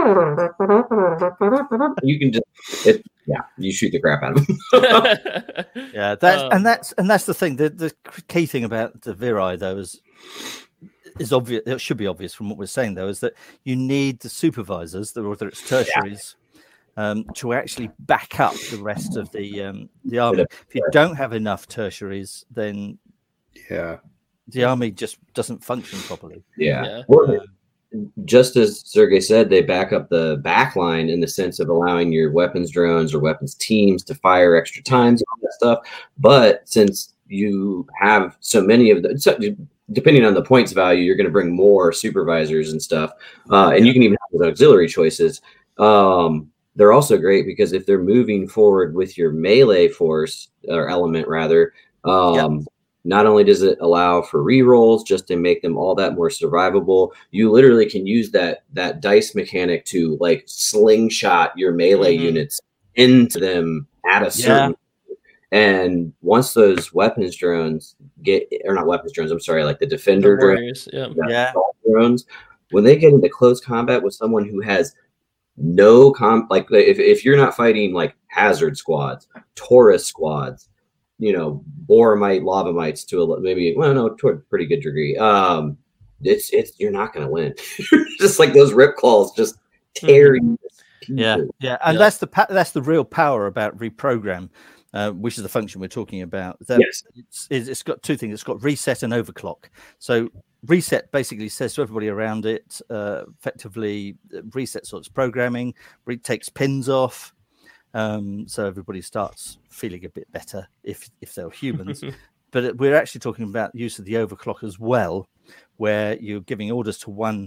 you can just, it, yeah, you shoot the crap out of them. Yeah, that's Um, and that's and that's the thing. The the key thing about the Virai though is is obvious. It should be obvious from what we're saying though, is that you need the supervisors, the- whether it's tertiaries, um, to actually back up the rest of the um, the army. If you don't have enough tertiaries, then Yeah. the army just doesn't function properly. Yeah. Yeah. Well, just as Sergey said, they back up the back line in the sense of allowing your weapons drones or weapons teams to fire extra times and all that stuff. But since you have so many of the, so depending on the points value, you're going to bring more supervisors and stuff. Uh, and you can even have auxiliary choices. Um, they're also great because if they're moving forward with your melee force or element rather, um, yep. not only does it allow for rerolls just to make them all that more survivable, you literally can use that that dice mechanic to like slingshot your melee mm-hmm. units into them at a certain yeah. and once those weapons drones get or not weapons drones, I'm sorry, like the defender the warriors, drones, yeah. yeah. drones, when they get into close combat with someone who has no comp like if, if you're not fighting like hazard squads, Taurus squads, you know, Boramite, lava mites to a maybe well no to a pretty good degree. Um, it's it's you're not going to win. Just like those rip claws, just tear you. Yeah, yeah, and yeah. that's the pa- that's the real power about reprogram, uh, which is the function we're talking about. That yes, it's, it's got two things. It's got reset and overclock. So reset basically says to everybody around it, uh, effectively resets its programming, re- takes pins off. Um, so everybody starts feeling a bit better if if they're humans. But it, we're actually talking about use of the overclock as well, where you're giving orders to one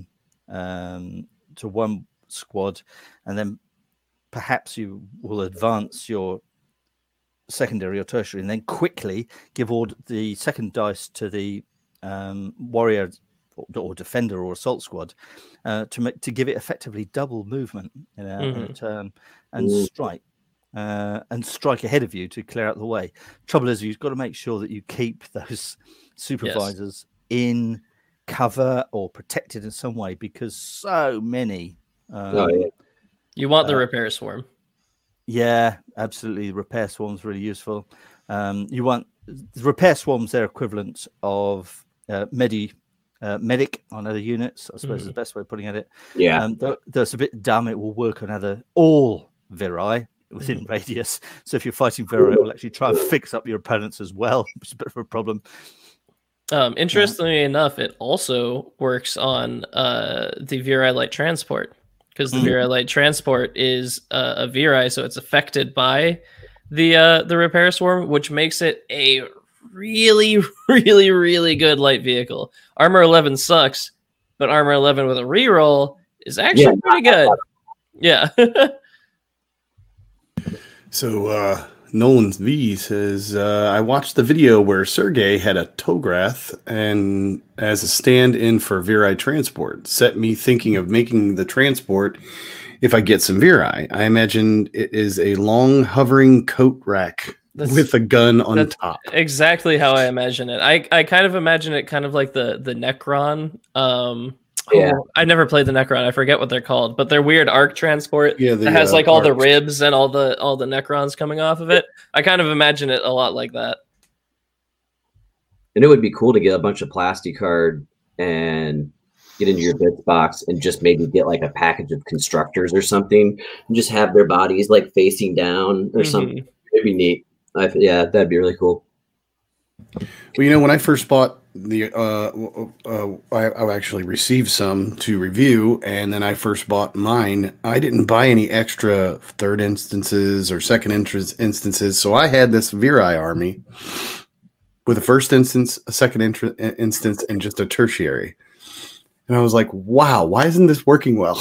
um, to one squad, and then perhaps you will advance your secondary or tertiary, and then quickly give order the second dice to the um, warrior or, or defender or assault squad uh, to make to give it effectively double movement in a, mm-hmm. in a turn and Ooh. strike. Uh, and strike ahead of you to clear out the way. Trouble is, you've got to make sure that you keep those supervisors yes. in cover or protected in some way because so many. Um, oh, yeah. You want the uh, repair swarm. Yeah, absolutely. Repair swarm's really useful. Um, you want the repair swarms, they're equivalent of uh, medi, uh, medic on other units, I suppose mm. is the best way of putting it. Yeah. Um, that's a bit dumb. It will work on other all Viri within mm. radius. So if you're fighting Viri, it will actually try and fix up your opponents as well, which is a bit of a problem. Um, interestingly yeah. enough, it also works on uh, the Viri light transport because the mm. Viri light transport is uh, a Viri, so it's affected by the uh, the repair swarm, which makes it a really, really, really good light vehicle. Armor eleven sucks, but Armor eleven with a reroll is actually yeah. pretty good. Yeah. So uh, Nolan V says, uh, I watched the video where Sergey had a Tograth and as a stand-in for Viri transport. Set me thinking of making the transport if I get some Viri. I imagine it is a long hovering coat rack that's, with a gun on that's top. Exactly how I imagine it. I, I kind of imagine it kind of like the, the Necron. Um, Yeah, oh, I never played the Necron. I forget what they're called, but they're weird arc transport yeah, the, that has uh, like all arcs. the ribs and all the all the Necrons coming off of it. I kind of imagine it a lot like that. And it would be cool to get a bunch of plastic card and get into your bits box and just maybe get like a package of constructors or something and just have their bodies like facing down or mm-hmm. something. It'd be neat. I, yeah, that'd be really cool. Well, you know, when I first bought the, uh, uh, I, I actually received some to review, and then I first bought mine. I didn't buy any extra third instances or second interest instances, so I had this Viri army with a first instance, a second inter- instance, and just a tertiary. And I was like, "Wow, why isn't this working well?"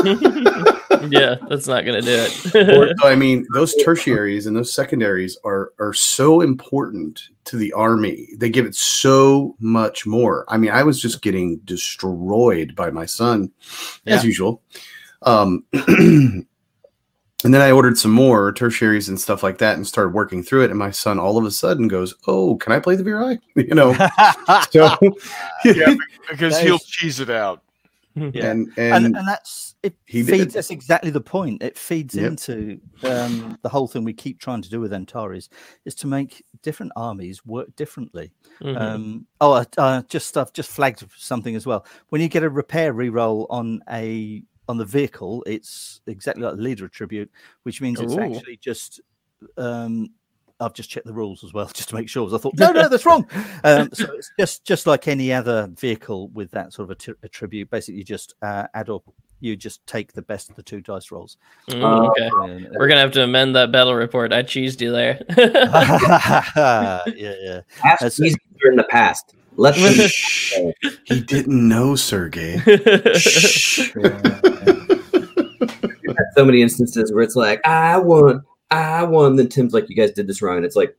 Yeah, that's not going to do it. Or, I mean, those tertiaries and those secondaries are are so important to the army. They give it so much more. I mean, I was just getting destroyed by my son, yeah. as usual. Um, and then I ordered some more tertiaries and stuff like that and started working through it. And my son all of a sudden goes, "Oh, can I play the Viri?" You know, so, yeah, because he'll is- cheese it out. Yeah, and, and, and and that's it he feeds. did. That's exactly the point. It feeds Yep. into um, the whole thing we keep trying to do with Antares is to make different armies work differently. Mm-hmm. Um, oh, uh, uh, just I've just flagged something as well. When you get a repair reroll on a on the vehicle, it's exactly like the leader attribute, which means it's Ooh. actually just um, I've just checked the rules as well, just to make sure. I thought, no, no, that's wrong. Um, so it's just just like any other vehicle with that sort of att- attribute. Basically, you just uh, add up. You just take the best of the two dice rolls. Mm, okay, And, uh, we're gonna have to amend that battle report. I cheesed you there. yeah, yeah. Ask That's- easier in the past. Let them. Shh. He didn't know, Sergey. Shh. We've had so many instances where it's like, I won, I won. Then Tim's like, you guys did this wrong. And it's like,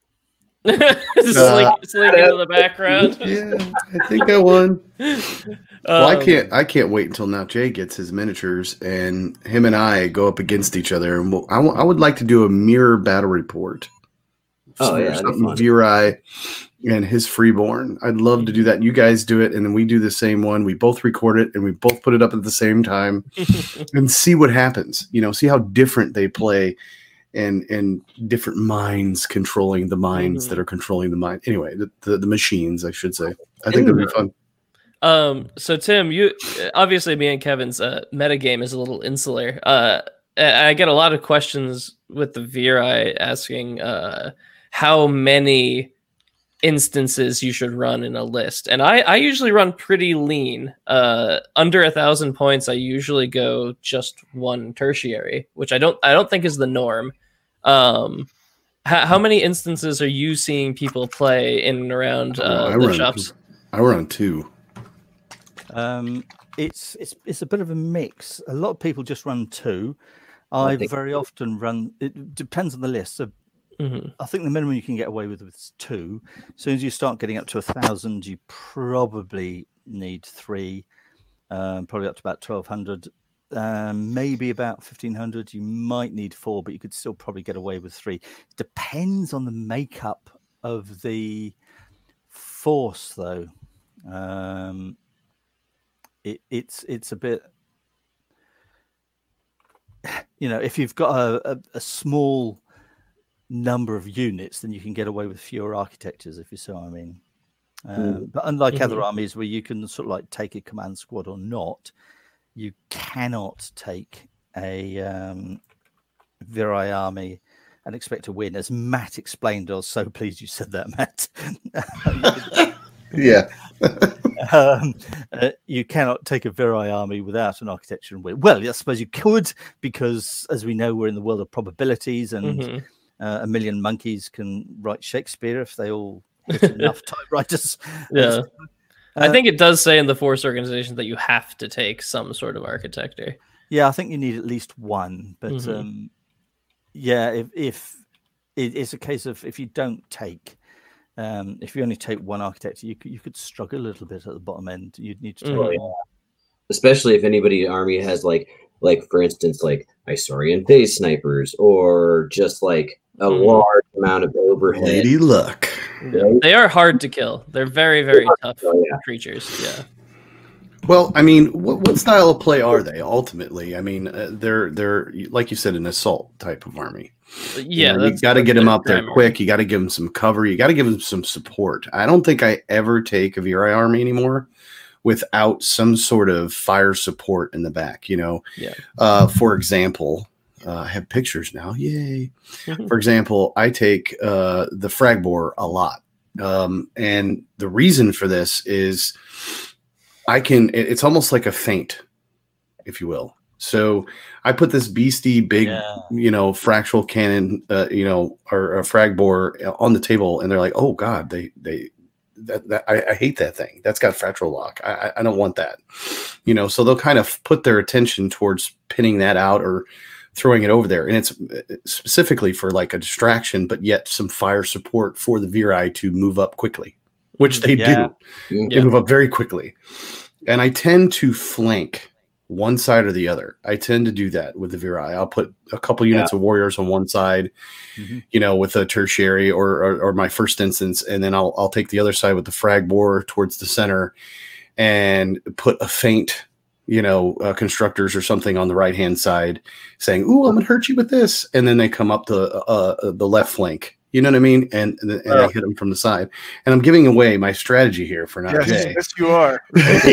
slink, slink into the background. Yeah, I think I won. Well, I Um, can't. I can't wait until now. Jay gets his miniatures, and him and I go up against each other. And we'll, I, w- I would like to do a mirror battle report. Oh, yeah, For that'd be something fun. Virai and his freeborn. I'd love to do that. You guys do it, and then we do the same one. We both record it, and we both put it up at the same time, and see what happens. You know, see how different they play, and and different minds controlling the minds Mhm. that are controlling the mind. Anyway, the, the the machines, I should say. I think that'd be fun. Um, so Tim, you obviously me and Kevin's uh, metagame is a little insular. Uh, I I get a lot of questions with the Virai asking uh, how many instances you should run in a list, and I, I usually run pretty lean. Uh, under a thousand points, I usually go just one tertiary, which I don't I don't think is the norm. Um, how, how many instances are you seeing people play in and around Oh, uh, I the run- shops? I run two. Um, it's it's it's a bit of a mix. A lot of people just run two. I think- very often run. It depends on the list. So Mhm. I think the minimum you can get away with is two. As soon as you start getting up to a thousand, you probably need three. Um, probably up to about twelve hundred. Um, maybe about fifteen hundred. You might need four, but you could still probably get away with three. Depends on the makeup of the force, though. Um, it, it's it's a bit, you know, if you've got a, a, a small number of units, then you can get away with fewer architectures, if you see what I mean. Um, But unlike Mhm. other armies where you can sort of like take a command squad or not, you cannot take a um, Virai army and expect to win. As Matt explained, I was so pleased you said that, Matt. Yeah. um, uh, you cannot take a Virai army without an architecture and win. Well, I suppose you could, because as we know, we're in the world of probabilities, and Mhm. uh, a million monkeys can write Shakespeare if they all hit enough typewriters. Yeah. I Uh, think it does say in the Force organization that you have to take some sort of architecture. Yeah, I think you need at least one. But Mhm. um, yeah, if, if it, it's a case of if you don't take, um, if you only take one architecture, you could, you could struggle a little bit at the bottom end. You'd need to take Mhm. more. especially if anybody army has like like for instance like Isaurian phase snipers or just like a Mhm. large amount of overhead. Lady Luck. They are hard to kill. They're very, very tough Oh, yeah. creatures. Yeah. Well, I mean, what, what style of play are they ultimately? I mean, uh, they're they're like you said, an assault type of army. Yeah. You know, you that's got to get them their up there primary. quick. You got to give them some cover. You got to give them some support. I don't think I ever take a Virai army anymore without some sort of fire support in the back. You know, Yeah. uh, for example, uh, I have pictures now. Yay! Mhm. For example, I take uh, the frag bore a lot, um, and the reason for this is I can. it- It's almost like a feint, if you will. So I put this beastie big, Yeah. you know, fractional cannon, uh, you know, or a frag bore on the table, and they're like, "Oh God, they they." That, that I, I hate that thing. That's got fractal lock. I, I- I don't want that, you know. So they'll kind of put their attention towards pinning that out or throwing it over there, and it's specifically for like a distraction, but yet some fire support for the Virai to move up quickly, which they Yeah. do. They Yeah. move up very quickly, and I tend to flank one side or the other. I tend to do that with the Virai. I'll put a couple units of warriors on one side, Mhm. you know, with a tertiary or, or or my first instance, and then I'll I'll take the other side with the frag bore towards the center, and put a feint, you know, uh, constructors or something on the right hand side, saying, "Ooh, I'm gonna hurt you with this," and then they come up the uh, the left flank. You know what I mean? And and, and I hit them from the side. And I'm giving away my strategy here for not Yes, Jay. yes, you are.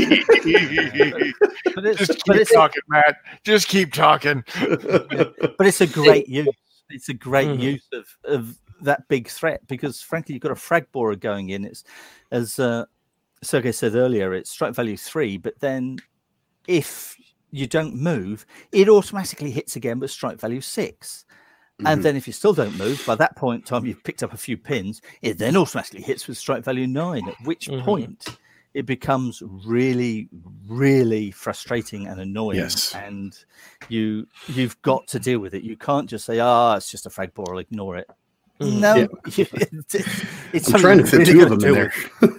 But it's, Just but keep it's, talking, Matt. Just keep talking. but it's a great use. It's a great Mhm. use of, of that big threat because, frankly, you've got a frag borer going in. It's as uh, Sergey said earlier, it's strike value three, but then if you don't move, it automatically hits again with strike value six. Mm-hmm. And then if you still don't move, by that point in time, you've picked up a few pins, it then automatically hits with strike value nine, at which mm-hmm. point it becomes really, really frustrating and annoying. Yes. And you, you've got to deal with it. You can't just say, ah, oh, it's just a frag bore, I'll ignore it. Mm-hmm. No, yeah. it's, it's I'm trying to fit two of them in there.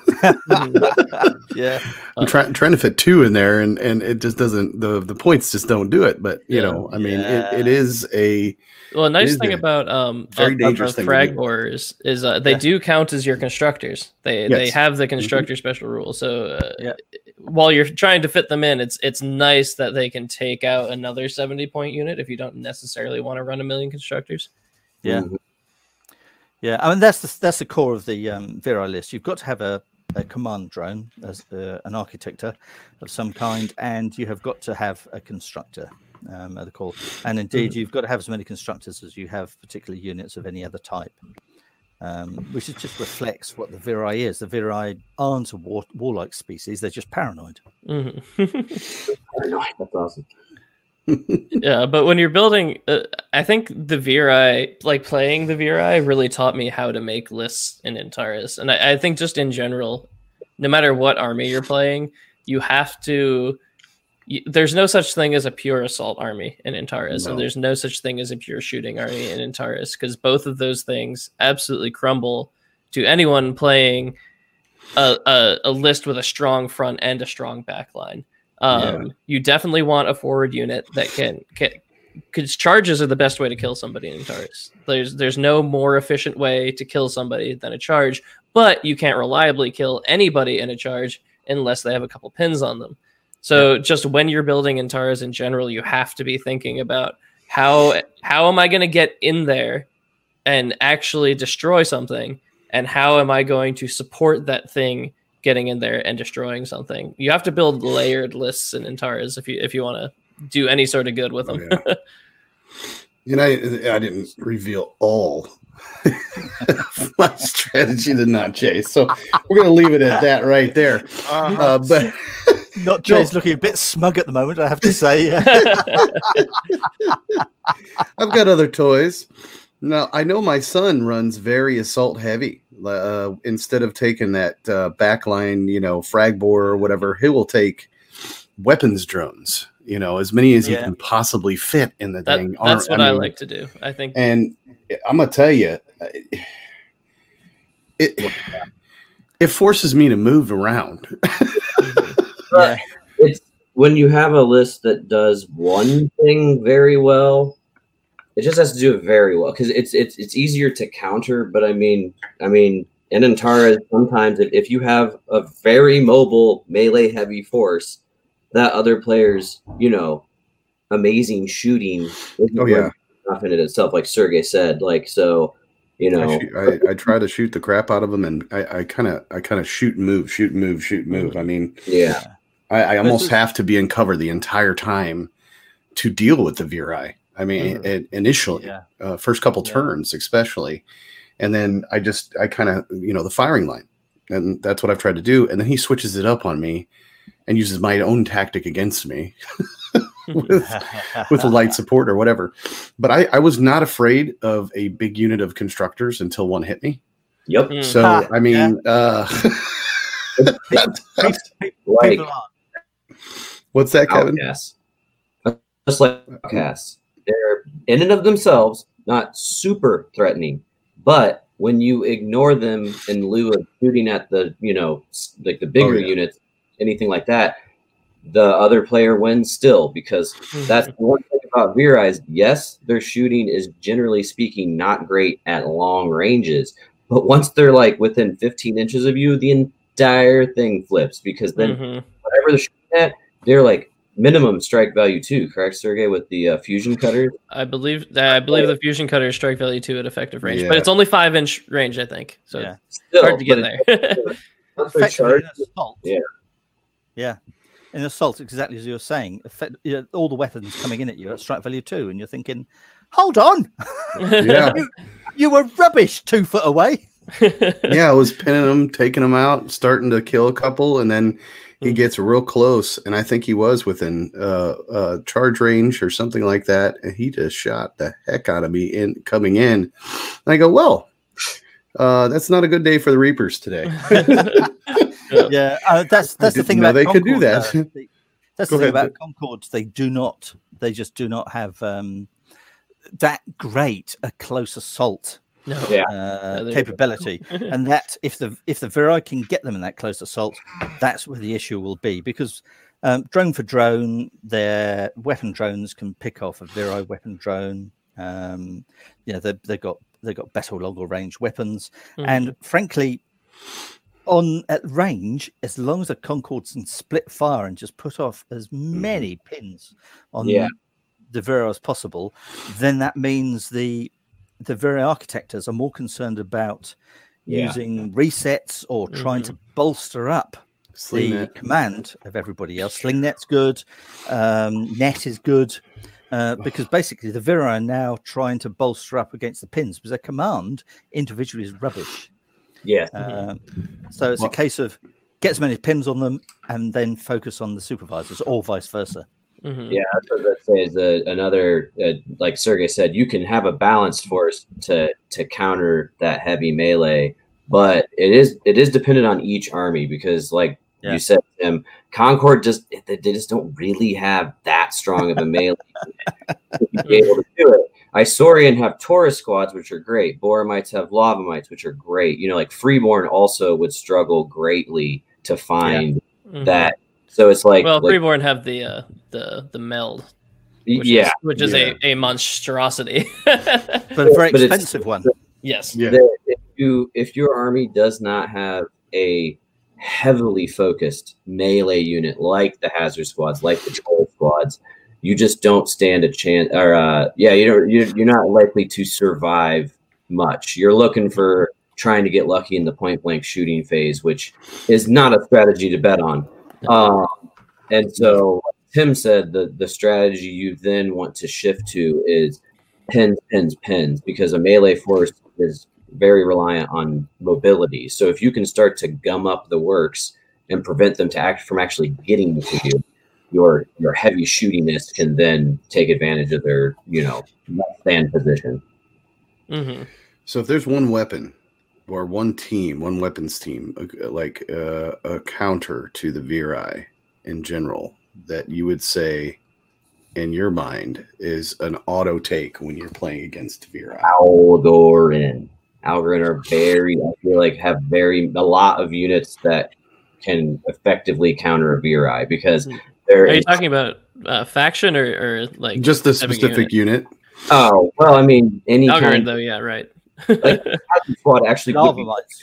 yeah, I'm trying trying to fit two in there, and, and it just doesn't. the The points just don't do it. But you yeah. know, I mean, yeah. it, it is a well. A nice thing about um very dangerous thing frag borers is uh, they yeah. do count as your constructors. They yes. they have the constructor mm-hmm. special rule. So uh, yeah. while you're trying to fit them in, it's it's nice that they can take out another seventy point unit if you don't necessarily want to run a million constructors. Yeah. Mm-hmm. Yeah, I mean that's the that's the core of the um, Virai list. You've got to have a, a command drone as uh, an architector of some kind, and you have got to have a constructor um, at the core. And indeed, you've got to have as many constructors as you have particular units of any other type, um, which is just reflects what the Virai is. The Virai aren't a war, warlike species; they're just paranoid. Mm-hmm. Paranoid. That's awesome. Yeah, but when you're building, uh, I think the Virai, like playing the Virai, really taught me how to make lists in Antares. And I, I think just in general, no matter what army you're playing, you have to. You, there's no such thing as a pure assault army in Antares, no. and there's no such thing as a pure shooting army in Antares, because both of those things absolutely crumble to anyone playing a, a, a list with a strong front and a strong back line. Um, yeah. You definitely want a forward unit that can, can, because charges are the best way to kill somebody in Antares. There's there's no more efficient way to kill somebody than a charge, but you can't reliably kill anybody in a charge unless they have a couple pins on them. So yeah. just when you're building Antares in general, you have to be thinking about how how am I going to get in there and actually destroy something, and how am I going to support that thing getting in there and destroying something. You have to build layered lists in Antares if you if you want to do any sort of good with them. Oh, yeah. And I I didn't reveal all my strategy to not chase, so we're gonna leave it at that right there. Uh, uh, but not Jay's no. looking a bit smug at the moment, I have to say. I've got other toys. Now I know my son runs very assault heavy. Uh, instead of taking that uh, backline, you know, frag bore or whatever, he will take weapons drones, you know, as many as yeah. he can possibly fit in the that, dang arm. That's what I, mean, I like to do, I think. And I'm going to tell you, it it forces me to move around. yeah. It's when you have a list that does one thing very well, it just has to do it very well because it's it's it's easier to counter. But I mean, I mean, in Antares, sometimes if, if you have a very mobile melee heavy force, that other player's, you know, amazing shooting isn't oh yeah enough in it itself, like Sergey said. Like so, you know, I, shoot, I, I try to shoot the crap out of them, and I kind of I kind of shoot and move, shoot and move, shoot and move. I mean, yeah, I, I almost is- have to be in cover the entire time to deal with the Virai. I mean, mm. it, initially, yeah. uh, first couple yeah. turns, especially. And then I just, I kind of, you know, the firing line. And that's what I've tried to do. And then he switches it up on me and uses my own tactic against me with, with a light support or whatever. But I, I was not afraid of a big unit of constructors until one hit me. Yep. Mm. So, ah, I mean, yeah. uh, that's, that's, like, what's that, Kevin? Outcasts. Just like outcasts. They're in and of themselves not super threatening, but when you ignore them in lieu of shooting at the, you know, like the bigger oh, yeah. units, anything like that, the other player wins still, because that's the one thing about Virai is, yes, their shooting is generally speaking not great at long ranges, but once they're like within fifteen inches of you, the entire thing flips, because then mm-hmm. whatever they're shooting at, they're like minimum strike value two, correct, Sergey, with the uh, fusion cutters? I believe that I believe the fusion cutter is strike value two at effective range, yeah. but it's only five inch range, I think. So yeah. Still, hard to get there. Effectively, yeah. Yeah. Yeah. in assault, exactly as you were saying, effect, you know, all the weapons coming in at you at strike value two, and you're thinking, hold on, Yeah. you, you were rubbish two foot away. Yeah, I was pinning him, taking him out, starting to kill a couple, and then he gets real close, and I think he was within uh, uh, charge range or something like that, and he just shot the heck out of me in coming in. And I go, well, uh, that's not a good day for the Reapers today. Yeah, uh, that's that's the didn't thing know about they could do Concord, that. uh, they- that's Go the thing ahead. about Concords. They do not. They just do not have um, that great a close assault No. Yeah. uh, they're- capability, and that if the if the Virai can get them in that close assault, that's where the issue will be, because um, drone for drone, their weapon drones can pick off a Virai weapon drone. Um, you know, they they've got they've got battle log or range weapons, Mhm. and frankly, on at range, as long as the Concords can split fire and just put off as many pins on Yeah. the Virai as possible, then that means the the Virai architects are more concerned about Yeah. using resets or trying to bolster up Sling the net. command of everybody else. Slingnet's good, um, net is good, uh, because basically the Virai are now trying to bolster up against the pins because their command individually is rubbish. Yeah. Um, so it's Well- a case of get as many pins on them and then focus on the supervisors, or vice versa. Mhm. Yeah, that's what I'd say is a, another, uh, like Sergey said, you can have a balanced force to to counter that heavy melee, but it is it is dependent on each army because, like Yeah. you said, Tim, Concord just they they just don't really have that strong of a melee to be able to do it. Isaurian have Taurus squads, which are great. Boramites have Lavamites, which are great. You know, like Freeborn also would struggle greatly to find Mhm. that. So it's like, Well, like Freeborn have the uh, the the meld, which yeah. is, which is Yeah. a, a monstrosity. But a very But it's- expensive one. yes. Yeah. that if you if your army does not have a heavily focused melee unit like the hazard squads, like the troll squads, you just don't stand a chance. Or uh, yeah, you don't. You're, you're not likely to survive much. You're looking for trying to get lucky in the point blank shooting phase, which is not a strategy to bet on. Um, and so Tim said the the strategy you then want to shift to is pins, pins, pins, because a melee force is very reliant on mobility. So if you can start to gum up the works and prevent them to act from actually getting to you, your your heavy shootiness can then take advantage of their, you know, left stand position. hmm So if there's one weapon or one team, one weapons team, uh, like uh, a counter to the Virai in general, that you would say in your mind is an auto take when you're playing against Virai. Algorin. Algorin are very, I feel like, have very a lot of units that can effectively counter a Virai because they're. Are you talking about uh, faction or, or like Just the specific specific unit. Oh well, I mean, any Algorithm, kind though? Yeah, right. Like, of squad actually could be- Lavamites.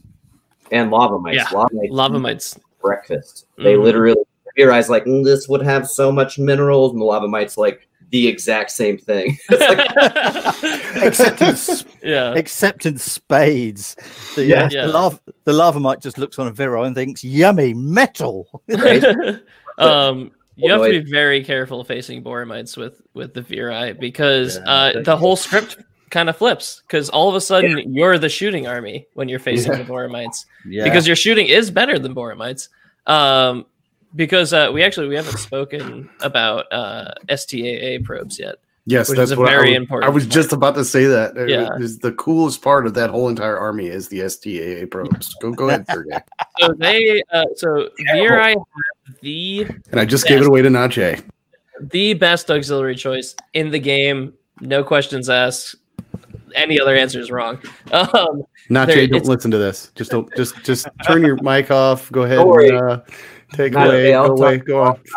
and lava mites. Yeah, Lava mites Lava eat mites. breakfast. They Mhm. literally Virais like mm, this would have so much minerals, and the lava mites like the exact same thing. It's like, Except in, s- yeah. except in spades. The, Yeah. uh, Yeah. the, lava, the Lavamite just looks on a Virai and thinks, yummy, metal. um, you have to Annoyed. be very careful facing Boramites with with the Virai because Yeah, uh, don't the you? whole script kind of flips because all of a sudden you're the shooting army when you're facing Yeah. the Boramites Yeah. because your shooting is better than Boramites. Um, because uh, we actually we haven't spoken about uh, S T A A probes yet. Yes, Which that's is a what I very was, important I was part. just about to say that. It Yeah. is the coolest part of that whole entire army is the S T A A probes. Go, go ahead, Sergey. So they uh, so Virai have the And I just gave it away to Najee. the best auxiliary choice in the game. No questions asked. Any other answer is wrong. Um, Najee, There- don't it's- listen to this. Just don't. Just just turn your mic off. Go ahead. Don't worry. And, uh, take Not away. okay, I'll Go away. talk- Go on.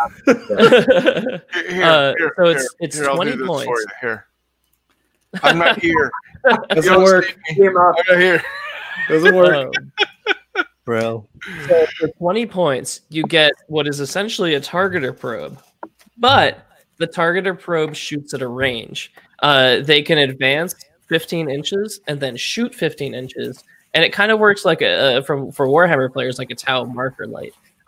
Here, here, Uh, here, so it's- here, it's here, I'll do twenty this points. for you. Here, I'm not here. Doesn't Y'all work. see me. I'm not here. Doesn't work. um, Bro. so for twenty points, you get what is essentially a targeter probe, but the targeter probe shoots at a range. Uh, they can advance fifteen inches and then shoot fifteen inches, and it kind of works like a uh, from for Warhammer players like a Tau marker light.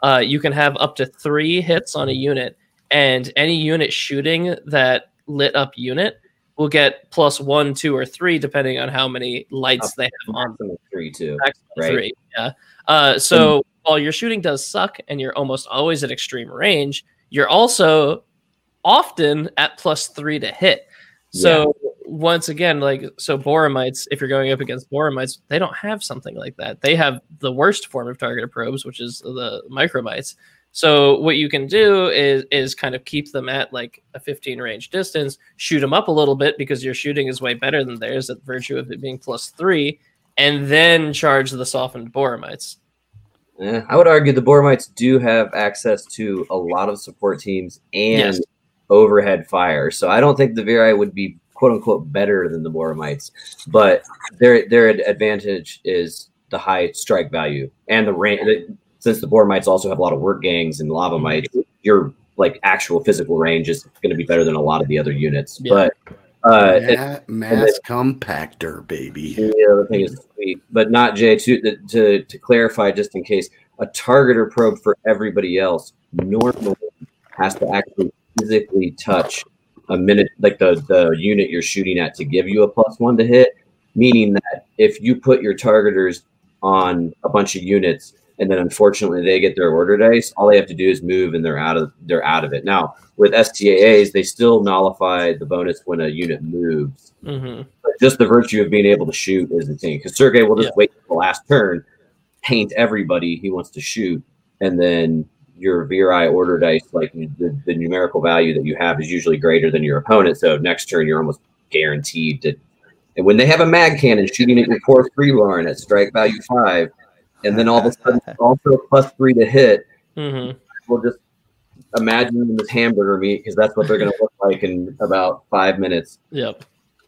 uh, you can have up to three hits on a unit, and any unit shooting that lit up unit will get plus one, two, or three, depending on how many lights Up they have on. Maximum three too. Maximum right? three, yeah. Uh, so while your shooting does suck and you're almost always at extreme range, you're also often at plus three to hit. So yeah. once again, like, so Boramites, if you're going up against Boramites, they don't have something like that. They have the worst form of targeted probes, which is the Micromites. So what you can do is is kind of keep them at like a fifteen range distance, shoot them up a little bit because your shooting is way better than theirs at virtue of it being plus three, and then charge the softened Boramites. Yeah, I would argue the Boramites do have access to a lot of support teams and yes. overhead fire. So I don't think the Virai would be quote unquote better than the Boramites, but their their advantage is the high strike value and the range. Since the Boramites also have a lot of work gangs and lava mites, your like actual physical range is going to be better than a lot of the other units. Yeah. But uh, Ma- mass it, compactor, baby. Yeah, the thing is sweet, but not Jay. To, to to clarify, just in case, a targeter probe for everybody else normally has to actually physically touch a minute, like the the unit you're shooting at, to give you a plus one to hit. Meaning that if you put your targeters on a bunch of units, and then unfortunately they get their order dice, all they have to do is move and they're out of they're out of it. Now with S T A As, they still nullify the bonus when a unit moves. Mm-hmm. But just the virtue of being able to shoot is the thing. Because Sergey will just yeah. wait till the last turn, paint everybody he wants to shoot, and then your Virai order dice, like the, the numerical value that you have, is usually greater than your opponent. So next turn you're almost guaranteed to. And when they have a mag cannon shooting at your core three Lauren at strike value five, and then all of a sudden also plus three to hit, mm-hmm. we'll just imagine them as hamburger meat because that's what they're going to look like in about five minutes. Yep.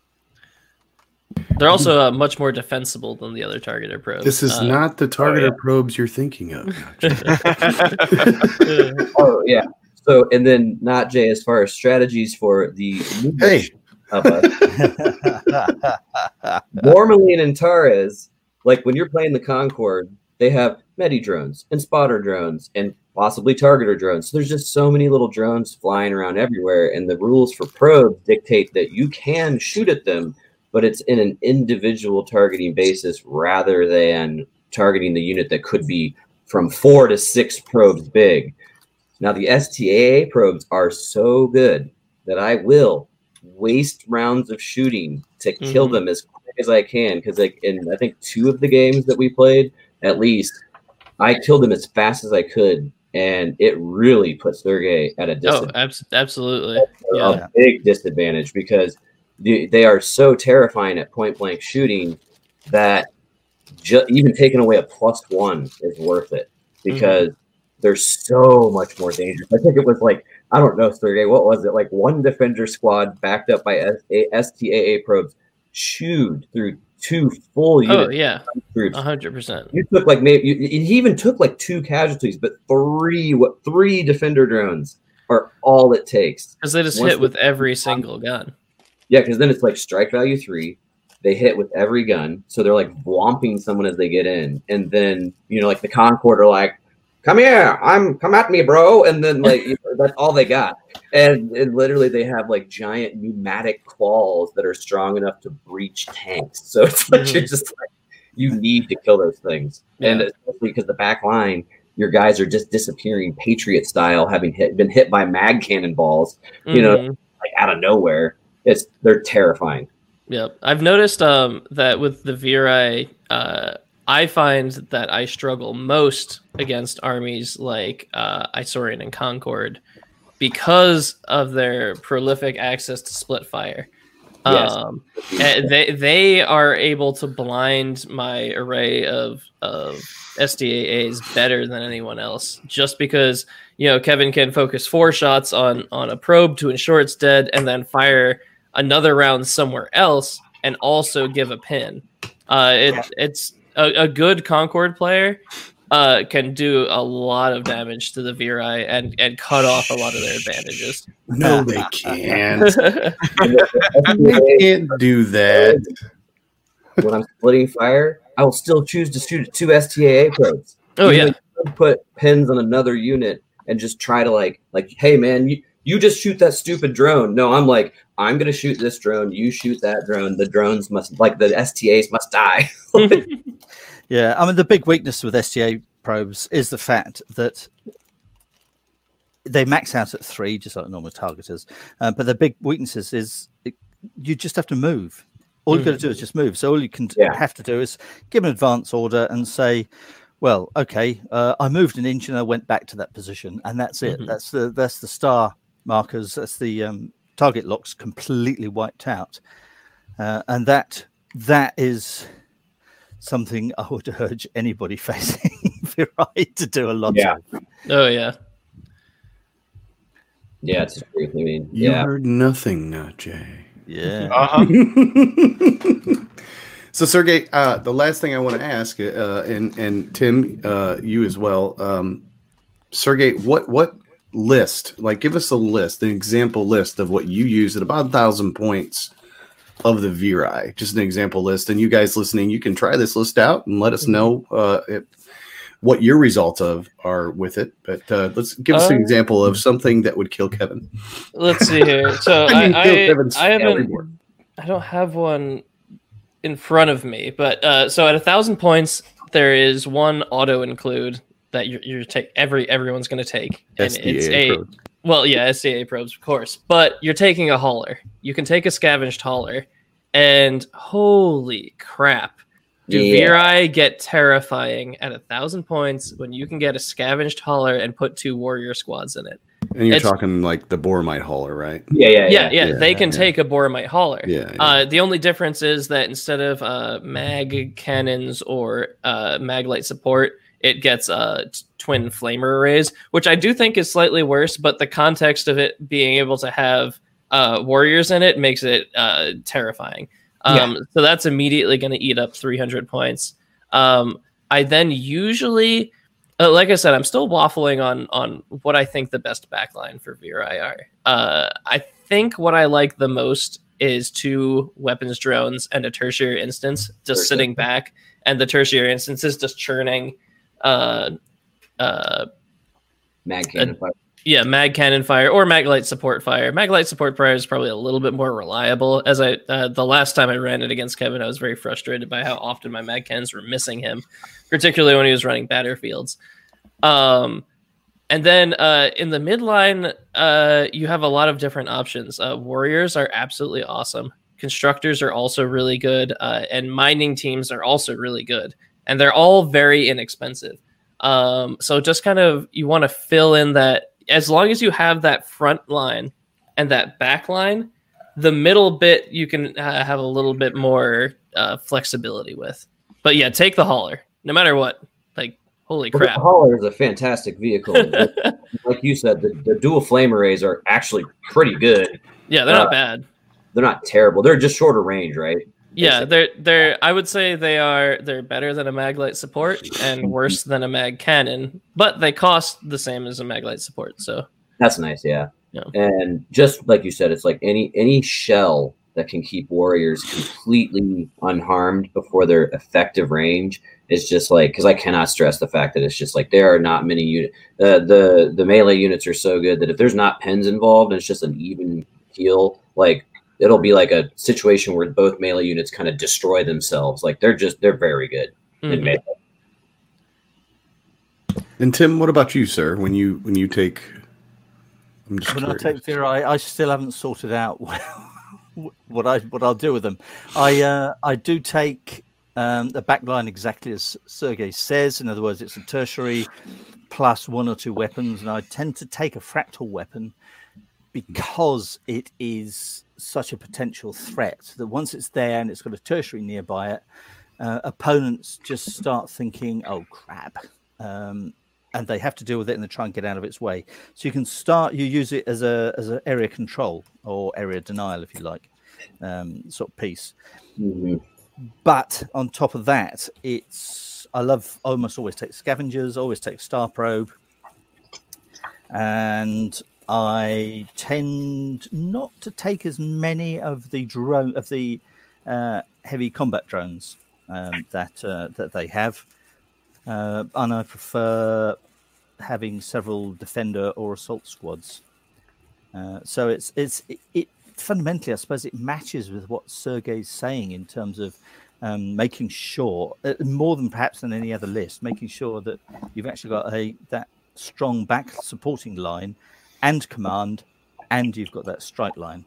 They're also uh, much more defensible than the other targeter probes. This is uh, not the targeter oh, yeah. probes you're thinking of. Oh, yeah. So, and then not Jay, as far as strategies for the hey. of us. Normally in Antares, like when you're playing the Concord, they have medi drones and spotter drones and possibly targeter drones. So there's just so many little drones flying around everywhere. And the rules for probes dictate that you can shoot at them, but it's in an individual targeting basis rather than targeting the unit that could be from four to six probes big. Now, the S T A A probes are so good that I will waste rounds of shooting to mm-hmm. kill them as quick as I can. Because like in I think two of the games that we played, at least, I killed them as fast as I could, and it really put Sergey at a disadvantage. Oh, abs- absolutely, a yeah. big disadvantage because they, they are so terrifying at point blank shooting that ju- even taking away a plus one is worth it because mm-hmm. they're so much more dangerous. I think it was like, I don't know, Sergey, what was it? Like one defender squad backed up by S T A A probes chewed through two full units. Oh, yeah, one hundred percent. You took like maybe, you, he even took like two casualties, but three, what, three defender drones are all it takes. Because they just Once hit with every single gun. Yeah, because then it's like strike value three. They hit with every gun. So they're like whomping someone as they get in. And then, you know, like the Concord are like, come here, I'm come at me, bro. And then like you know, that's all they got. And, and literally they have like giant pneumatic claws that are strong enough to breach tanks. So it's like mm-hmm. you're just like, you need to kill those things. Yeah. And especially because the back line, your guys are just disappearing Patriot style, having hit been hit by mag cannonballs, you mm-hmm. know, like out of nowhere. It's they're terrifying. Yep. I've noticed um, that with the Virai, uh, I find that I struggle most against armies like uh, Isaurian and Concord because of their prolific access to split fire. Yes. Um, and they they are able to blind my array of of S T A As better than anyone else, just because you know Kevin can focus four shots on on a probe to ensure it's dead, and then fire another round somewhere else and also give a pin. Uh, it, yeah. It's a, a good Concord player uh, can do a lot of damage to the Virai and, and cut off a lot of their advantages. No, they can't. They can't do that. When I'm splitting fire, I will still choose to shoot at two S T A A probes. Oh, Even yeah. them put pins on another unit and just try to like, like, hey man, you, you just shoot that stupid drone. No, I'm like, I'm gonna shoot this drone. You shoot that drone. The drones must, like, the S T As must die. Yeah, I mean, the big weakness with S T A probes is the fact that they max out at three, just like normal targeters. Uh, but the big weaknesses is it, you just have to move. All you've got to do is just move. So all you can Yeah. have to do is give an advance order and say, well, okay, uh, I moved an inch and I went back to that position, and that's it. Mhm. That's the that's the star markers. That's the um, target locks completely wiped out, uh, and that that is something I would urge anybody facing Virai to do a lot Yeah. of. Oh yeah. Yeah, it's true. I mean, You yeah. heard nothing, uh, Jay. Yeah. Uh-huh. So, Sergey, uh, the last thing I want to ask, uh, and and Tim, uh, you as well, um, Sergey, what what list? Like, give us a list, an example list of what you use at about a thousand points of the Virai. Just an example list, and you guys listening, you can try this list out and let us know uh, if, what your results of are with it. But uh, let's give us an Uh, example of something that would kill Kevin. Let's see here. So I I, mean, I, Bill Kevin's I haven't, everywhere. I don't have one in front of me, but uh, so at a thousand points, there is one auto include that you're, you're take every everyone's going to take, and S D A it's a probes. well, yeah, S D A probes, of course, but you're taking a hauler. You can take a scavenged hauler, and holy crap. Do Yeah. Virai get terrifying at a thousand points when you can get a scavenged hauler and put two warrior squads in it? And you're It's- talking like the Boromite hauler, right? Yeah, yeah, Yeah, yeah. yeah, yeah, they can yeah. take a Boromite hauler. Yeah. yeah. Uh, the only difference is that instead of uh, mag cannons or uh, mag light support, it gets uh, t- twin flamer arrays, which I do think is slightly worse. But the context of it being able to have uh, warriors in it makes it uh, terrifying. Um, So that's immediately going to eat up three hundred points. Um, I then usually, uh, like I said, I'm still waffling on on what I think the best backline for Virai are. Uh, I think what I like the most is two weapons drones and a tertiary instance just Tertiary. sitting back, and the tertiary instance is just churning. Uh, uh, Mag cannon fire. yeah, mag cannon fire or mag light support fire. Mag light support fire is probably a little bit more reliable. As I uh, the last time I ran it against Kevin, I was very frustrated by how often my mag cannons were missing him, particularly when he was running battlefields. Um, and then uh, in the midline, uh, you have a lot of different options. Uh, warriors are absolutely awesome. Constructors are also really good, uh, and mining teams are also really good, and they're all very inexpensive. Um, so just kind of you want to fill in that. As long as you have that front line and that back line, the middle bit you can uh, have a little bit more uh, flexibility with. But yeah, take the hauler, no matter what. Like, holy Well, crap. the hauler is a fantastic vehicle. Like you said, the, the dual flame arrays are actually pretty good. Yeah, they're Uh, not bad. They're not terrible. They're just shorter range, right? Yeah, they're they're. I would say they are. They're better than a maglite support and worse than a mag cannon, but they cost the same as a maglite support. So That's nice, yeah. Yeah. And just like you said, it's like any any shell that can keep warriors completely unharmed before their effective range is just like, because I cannot stress the fact that it's just like there are not many units. The the the melee units are so good that if there's not pens involved and it's just an even kill, like it'll be like a situation where both melee units kind of destroy themselves. Like they're just they're very good in mhm. melee. And Tim, what about you, sir? When you when you take, I'm just When I curious. take Virai, I still haven't sorted out what I what I'll do with them. I uh, I do take um, the back line exactly as Sergey says. In other words, it's a tertiary plus one or two weapons, and I tend to take a fractal weapon because it is such a potential threat that once it's there and it's got a tertiary nearby it, uh, opponents just start thinking, "Oh crap." Um, and they have to deal with it and they try and get out of its way. So you can start, you use it as a as an area control or area denial, if you like, um, sort of piece. Mhm. But on top of that, it's, I love, I almost always take scavengers, always take star probe. And I tend not to take as many of the drone, of the uh, heavy combat drones um, that uh, that they have. uh, and I prefer having several defender or assault squads. Uh, so it's it's it, it fundamentally, I suppose, it matches with what Sergei's saying in terms of um, making sure, uh, more than perhaps than any other list, making sure that you've actually got a that strong back supporting line and command, and you've got that strike line.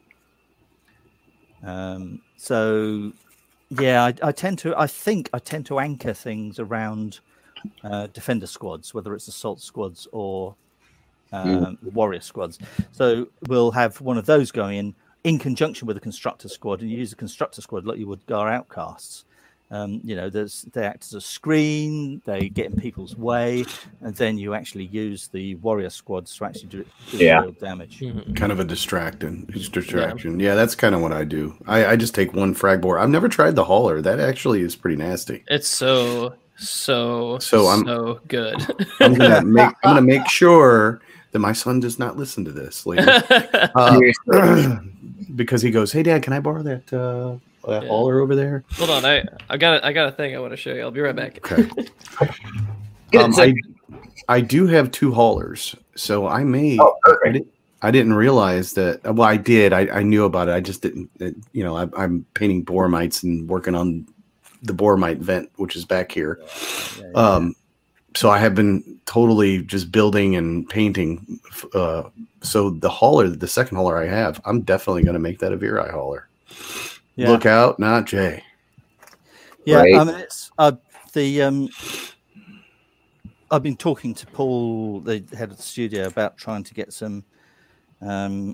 Um, so, yeah, I, I tend to, I think I tend to anchor things around uh, defender squads, whether it's assault squads or um, mm. warrior squads. So we'll have one of those going in in conjunction with a constructor squad, and you use a constructor squad like you would Gar Outcasts. Um, you know, there's, they act as a screen, they get in people's way, and then you actually use the warrior squads to actually do, do yeah. real damage. Mm-hmm. Kind of a distraction. distraction. Yeah. yeah, that's kind of what I do. I, I just take one frag bore. I've never tried the hauler. That actually is pretty nasty. It's so so so, I'm, so good. I'm gonna make I'm gonna make sure that my son does not listen to this later, uh, because he goes, "Hey, Dad, can I borrow that?" Uh, That yeah. hauler over there. Hold on, I I got I got a thing I want to show you. I'll be right back. Okay. um, I, I do have two haulers, so I may. Oh, I, did, I didn't realize that. Well, I did. I, I knew about it. I just didn't. It, you know, I, I'm painting bormites and working on the bormite vent, which is back here. Yeah, yeah, yeah. Um, so I have been totally just building and painting. Uh, so the hauler, the second hauler I have, I'm definitely going to make that a Virai hauler. Yeah. Look out, not Jay. Yeah, right. I mean, it's uh, the. Um, I've been talking to Paul, the head of the studio, about trying to get some, um,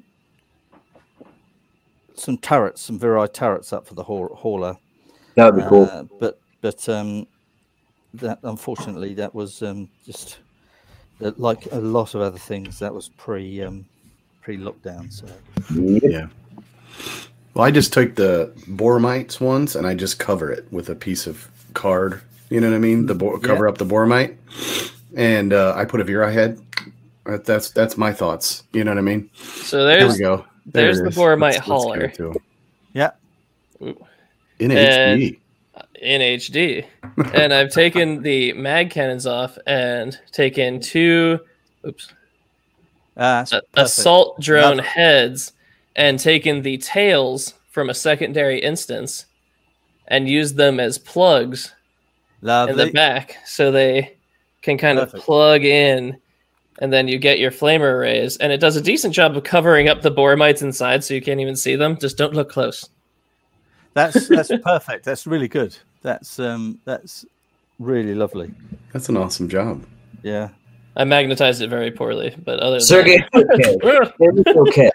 some turrets, some Virai turrets up for the hauler. That would be cool. Uh, but but um, that unfortunately that was um, just uh, like a lot of other things. That was pre um, pre lockdown. So yeah. Well, I just took the bormites ones and I just cover it with a piece of card. You know what I mean? The bo- cover yeah. up the bormite, and uh, I put a Virai head. That's that's my thoughts. You know what I mean? So there's there we go. There there's the bormite hauler. Yeah. In H D. In H D, and I've taken the mag cannons off and taken two. Oops. Uh, a, assault drone Love heads. And taken the tails from a secondary instance and used them as plugs Lovely. in the back, so they can kind Perfect. of plug in, and then you get your flamer arrays. And it does a decent job of covering up the bormites inside, so you can't even see them. Just don't look close. That's that's perfect. That's really good. That's um that's really lovely. That's an awesome job. Yeah. I magnetized it very poorly, but other than Sergei, that... okay. okay.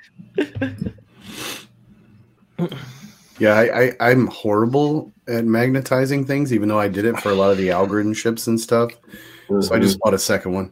Yeah, I, I, I'm horrible at magnetizing things, even though I did it for a lot of the Algorand ships and stuff. Mm-hmm. So I just bought a second one.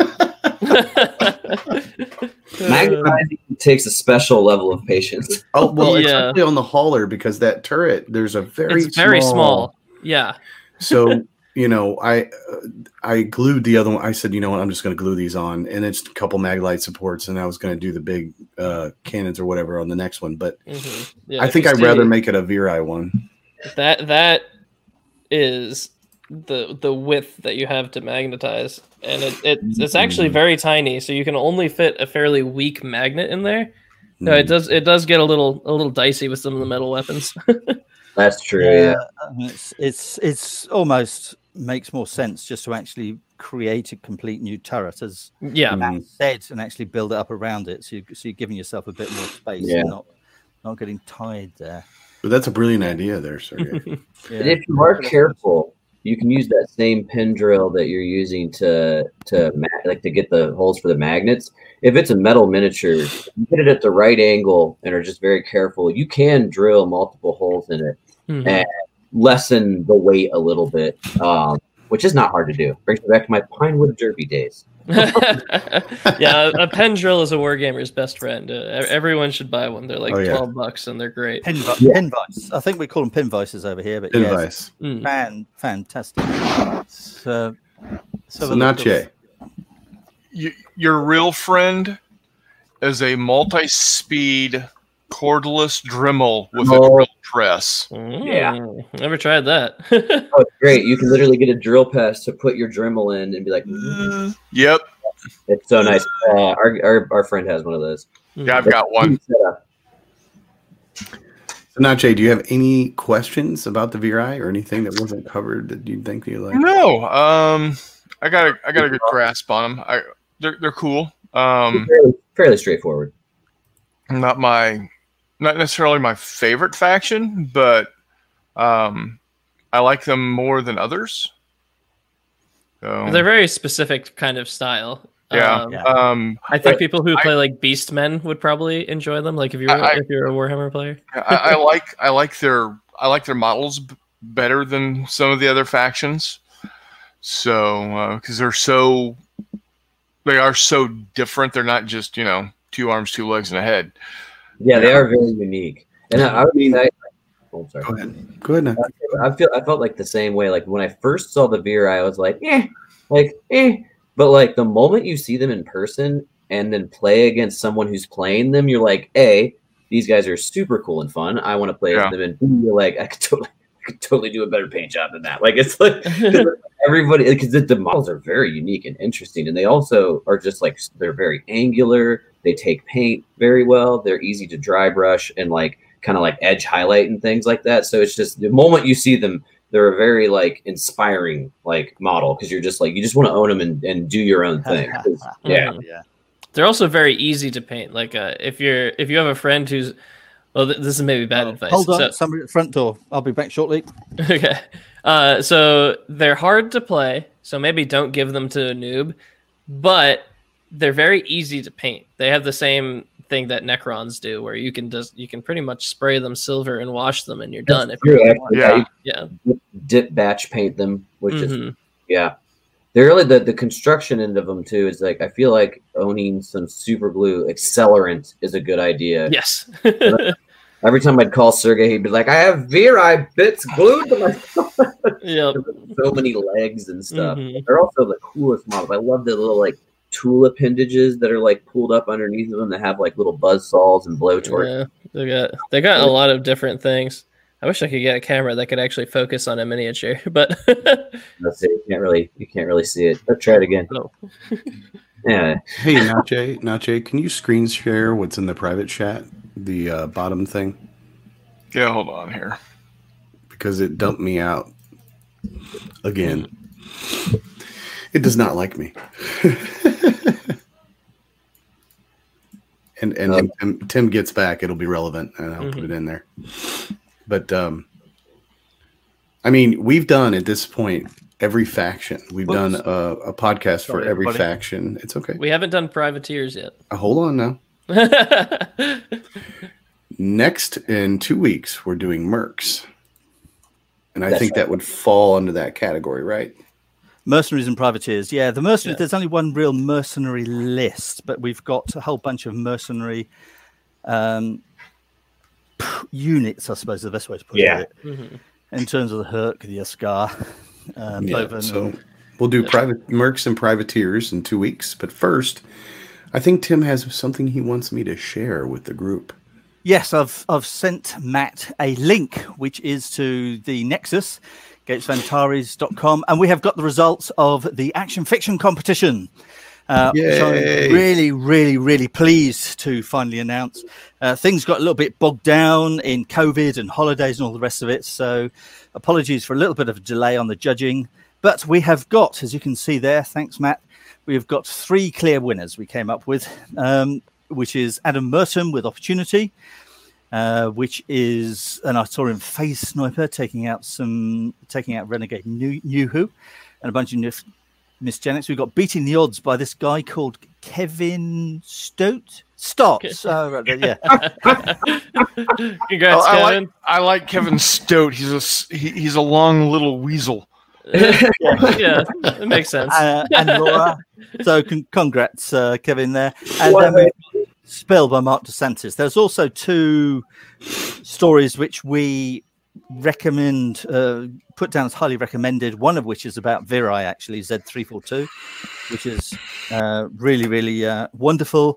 Magnetizing takes a special level of patience. Oh well, yeah. it's actually on the hauler because that turret, there's a very it's very small. small. Yeah. So you know, I uh, I glued the other one. I said, you know what, I'm just going to glue these on, and it's a couple Maglite supports, and I was going to do the big uh, cannons or whatever on the next one. But mm-hmm. yeah, I think I'd rather make it a Virai one. That that is the the width that you have to magnetize, and it, it it's actually very tiny, so you can only fit a fairly weak magnet in there. No, it does it does get a little a little dicey with some of the metal weapons. That's true. Yeah, yeah. It's it's it's almost makes more sense just to actually create a complete new turret, as yeah Matt said, and actually build it up around it. So, you, so you're giving yourself a bit more space, yeah. and not not getting tied there. But that's a brilliant idea, there, Sergei. yeah. And if you are careful, you can use that same pin drill that you're using to to like to get the holes for the magnets. If it's a metal miniature, you get it at the right angle and are just very careful, you can drill multiple holes in it mm-hmm. and lessen the weight a little bit, um, which is not hard to do. Brings me back to my Pinewood Derby days. Yeah, a pen drill is a wargamer's best friend. Uh, everyone should buy one. They're like oh, yeah. twelve bucks, and they're great. Pin, yeah. pin vice. I think we call them pin vices over here, but pin yes, vice. Mm. Fan, fantastic. So, so, so not Jay. You, your real friend is a multi-speed cordless Dremel with Oh. a drill press. Yeah. Mm, never tried that. Oh, it's great. You can literally get a drill press to put your Dremel in and be like, mm. Yep. It's so nice. Uh, our, our our friend has one of those. Yeah, I've got one. So now, Jay, do you have any questions about the Virai or anything that wasn't covered that you think you like? No, um, I got a, I got a good grasp on them. I, they're, they're cool. Um, fairly, fairly straightforward. not my, not necessarily my favorite faction, but um, I like them more than others. So, They're very specific kind of style. yeah. Um, Yeah. Um, I think I- people who I- play like Beastmen would probably enjoy them. Like if you're I- I- if you're a Warhammer player. I, I like, I like their, I like their models b- better than some of the other factions. So, because they're so, they are so different. They're not just, you know, two arms, two legs, and a head. Yeah, they are very unique. And I, I would mean, I, oh, sorry. Go ahead. Go ahead now. I feel I felt like the same way. Like when I first saw the Virai, I was like, eh, like eh. But like the moment you see them in person and then play against someone who's playing them, you're like, A, these guys are super cool and fun. I want to play Yeah. with them, and B, you're like, I could totally, I could totally do a better paint job than that. Like it's like everybody, because the, the models are very unique and interesting, and they also are just like they're very angular. They take paint very well. They're easy to dry brush and like kind of like edge highlight and things like that. So it's just the moment you see them, they're a very like inspiring like model because you're just like you just want to own them and, and do your own thing. 'Cause, yeah, Mhm. Yeah. They're also very easy to paint. Like uh, if you're if you have a friend who's well, th- this is maybe bad Oh, advice. hold on, So- somebody at the front door. I'll be back shortly. Okay. Uh, so they're hard to play, so maybe don't give them to a noob, but they're very easy to paint. They have the same thing that Necrons do, where you can just you can pretty much spray them silver and wash them, and you're done. If True, you actually, Yeah. yeah, you dip batch paint them, which is Mhm. yeah. They're really the, the construction end of them too is like I feel like owning some super glue accelerant is a good idea. yes. Every time I'd call Sergey, he'd be like, "I have Virai bits glued to myself." Yep. So many legs and stuff. Mhm. They're also the coolest models. I love the little like tool appendages that are like pulled up underneath of them that have like little buzz saws and blowtorch. Yeah, they got they got a lot of different things. I wish I could get a camera that could actually focus on a miniature, but Let's see, you can't really you can't really see it. Let's try it again. no. Yeah. Hey, Nache, Nache, can you screen share what's in the private chat? The uh, bottom thing? Yeah, hold on here. Because it dumped me out again. It does not like me. and and when Tim, Tim gets back, it'll be relevant, and I'll put it in there. But um, I mean, we've done at this point every faction. We've Whoops. done a, a podcast Sorry, for every everybody. faction. It's okay. We haven't done privateers yet. Uh, hold on now. Next in two weeks, we're doing mercs, and I That's think right. that would fall under that category, right? Mercenaries and privateers. Yeah, the mercenaries, Yeah. there's only one real mercenary list, but we've got a whole bunch of mercenary um, units, I suppose is the best way to put Yeah. it. Mhm. In terms of the Herc, the Ascar, um, Yeah, Boven, so and- we'll do private mercs and privateers in two weeks. But first, I think Tim has something he wants me to share with the group. Yes, I've I've sent Matt a link, which is to the Nexus, gates vantaris dot com, and we have got the results of the action fiction competition, uh, which Yay. I'm really, really, really pleased to finally announce. Uh, things got a little bit bogged down in COVID and holidays and all the rest of it, so apologies for a little bit of a delay on the judging. But we have got, as you can see there, thanks, Matt, we have got three clear winners we came up with, um, which is Adam Merton with Opportunity, uh, which is an Artorian phase sniper taking out some, taking out Renegade New, New-Who and a bunch of Nif- misgenics. We've got Beating the Odds by this guy called Kevin Stott. Stotts. Oh, right, there, yeah. Congrats, Oh, I, Kevin. like, I like Kevin Stote. He's a s- he, he's a long little weasel. Yeah, it makes sense. uh, and Laura. So con- congrats, uh, Kevin, there. And Well, then we Spell by Mark DeSantis. There's also two stories which we recommend, uh, put down as highly recommended, one of which is about Virai, actually, Z three forty-two, which is uh, really, really uh, wonderful.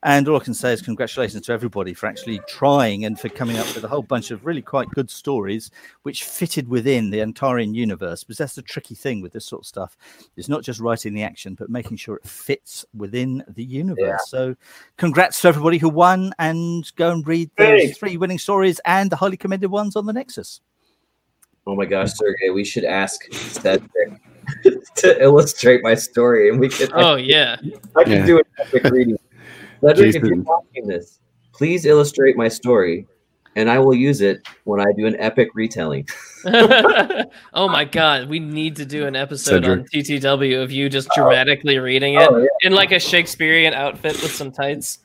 And all I can say is congratulations to everybody for actually trying and for coming up with a whole bunch of really quite good stories which fitted within the Antarian universe, because that's the tricky thing with this sort of stuff. It's not just writing the action, but making sure it fits within the universe. Yeah. So congrats to everybody who won, and go and read those hey. three winning stories and the highly commended ones on the Nexus. Oh my gosh, Sergey, we should ask Cedric to illustrate my story, and we could. Oh yeah, I can yeah. do an epic reading. Cedric, if you're watching this, please illustrate my story, and I will use it when I do an epic retelling. Oh my god, we need to do an episode Cedric. on T T W of you just dramatically oh. reading it oh, yeah. in like a Shakespearean outfit with some tights.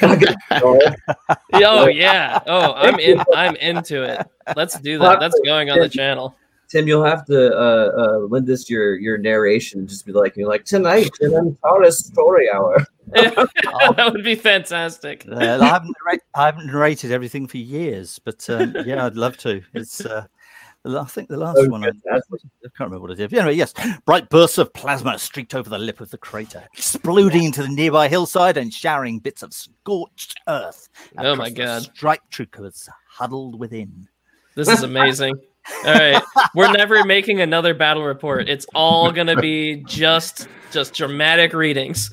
Oh yeah. Oh, I'm in. I'm into it. Let's do that. That's going on the channel. Tim, you'll have to uh, uh, lend us your your narration and just be like, you're like tonight in Antara's story hour. That would be fantastic. Uh, I haven't narrated, I haven't narrated everything for years, but um, yeah, I'd love to. It's. Uh, I think the last oh, one, I, I can't remember what I did. But anyway, yes, bright bursts of plasma streaked over the lip of the crater, exploding into the nearby hillside and showering bits of scorched earth. Oh my god! Strike troopers huddled within. This is amazing. All right, we're never making another battle report. It's all gonna be just just dramatic readings.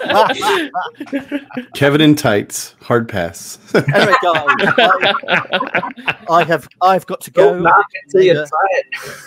Kevin in tights, hard pass. Anyway, guys, I, I have I've got to go. Not until you try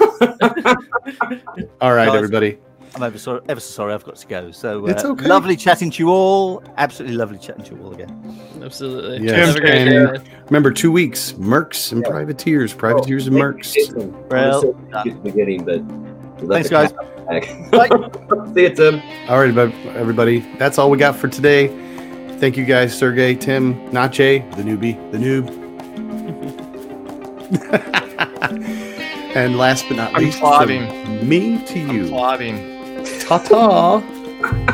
it. All right, guys, everybody. I'm ever so, ever so sorry I've got to go. So uh, it's okay. Lovely chatting to you all. Absolutely lovely chatting to you all again. Absolutely. Yes. And remember, two weeks, Mercs and yeah. Privateers. Privateers oh, and Mercs. Well, at the beginning, but thanks, guys. Bye. See you, Tim. All right, everybody. That's all we got for today. Thank you guys, Sergey, Tim, Nache, the newbie, the noob. And last but not I'm least, plotting. me to you. I'm plotting. Ta-ta.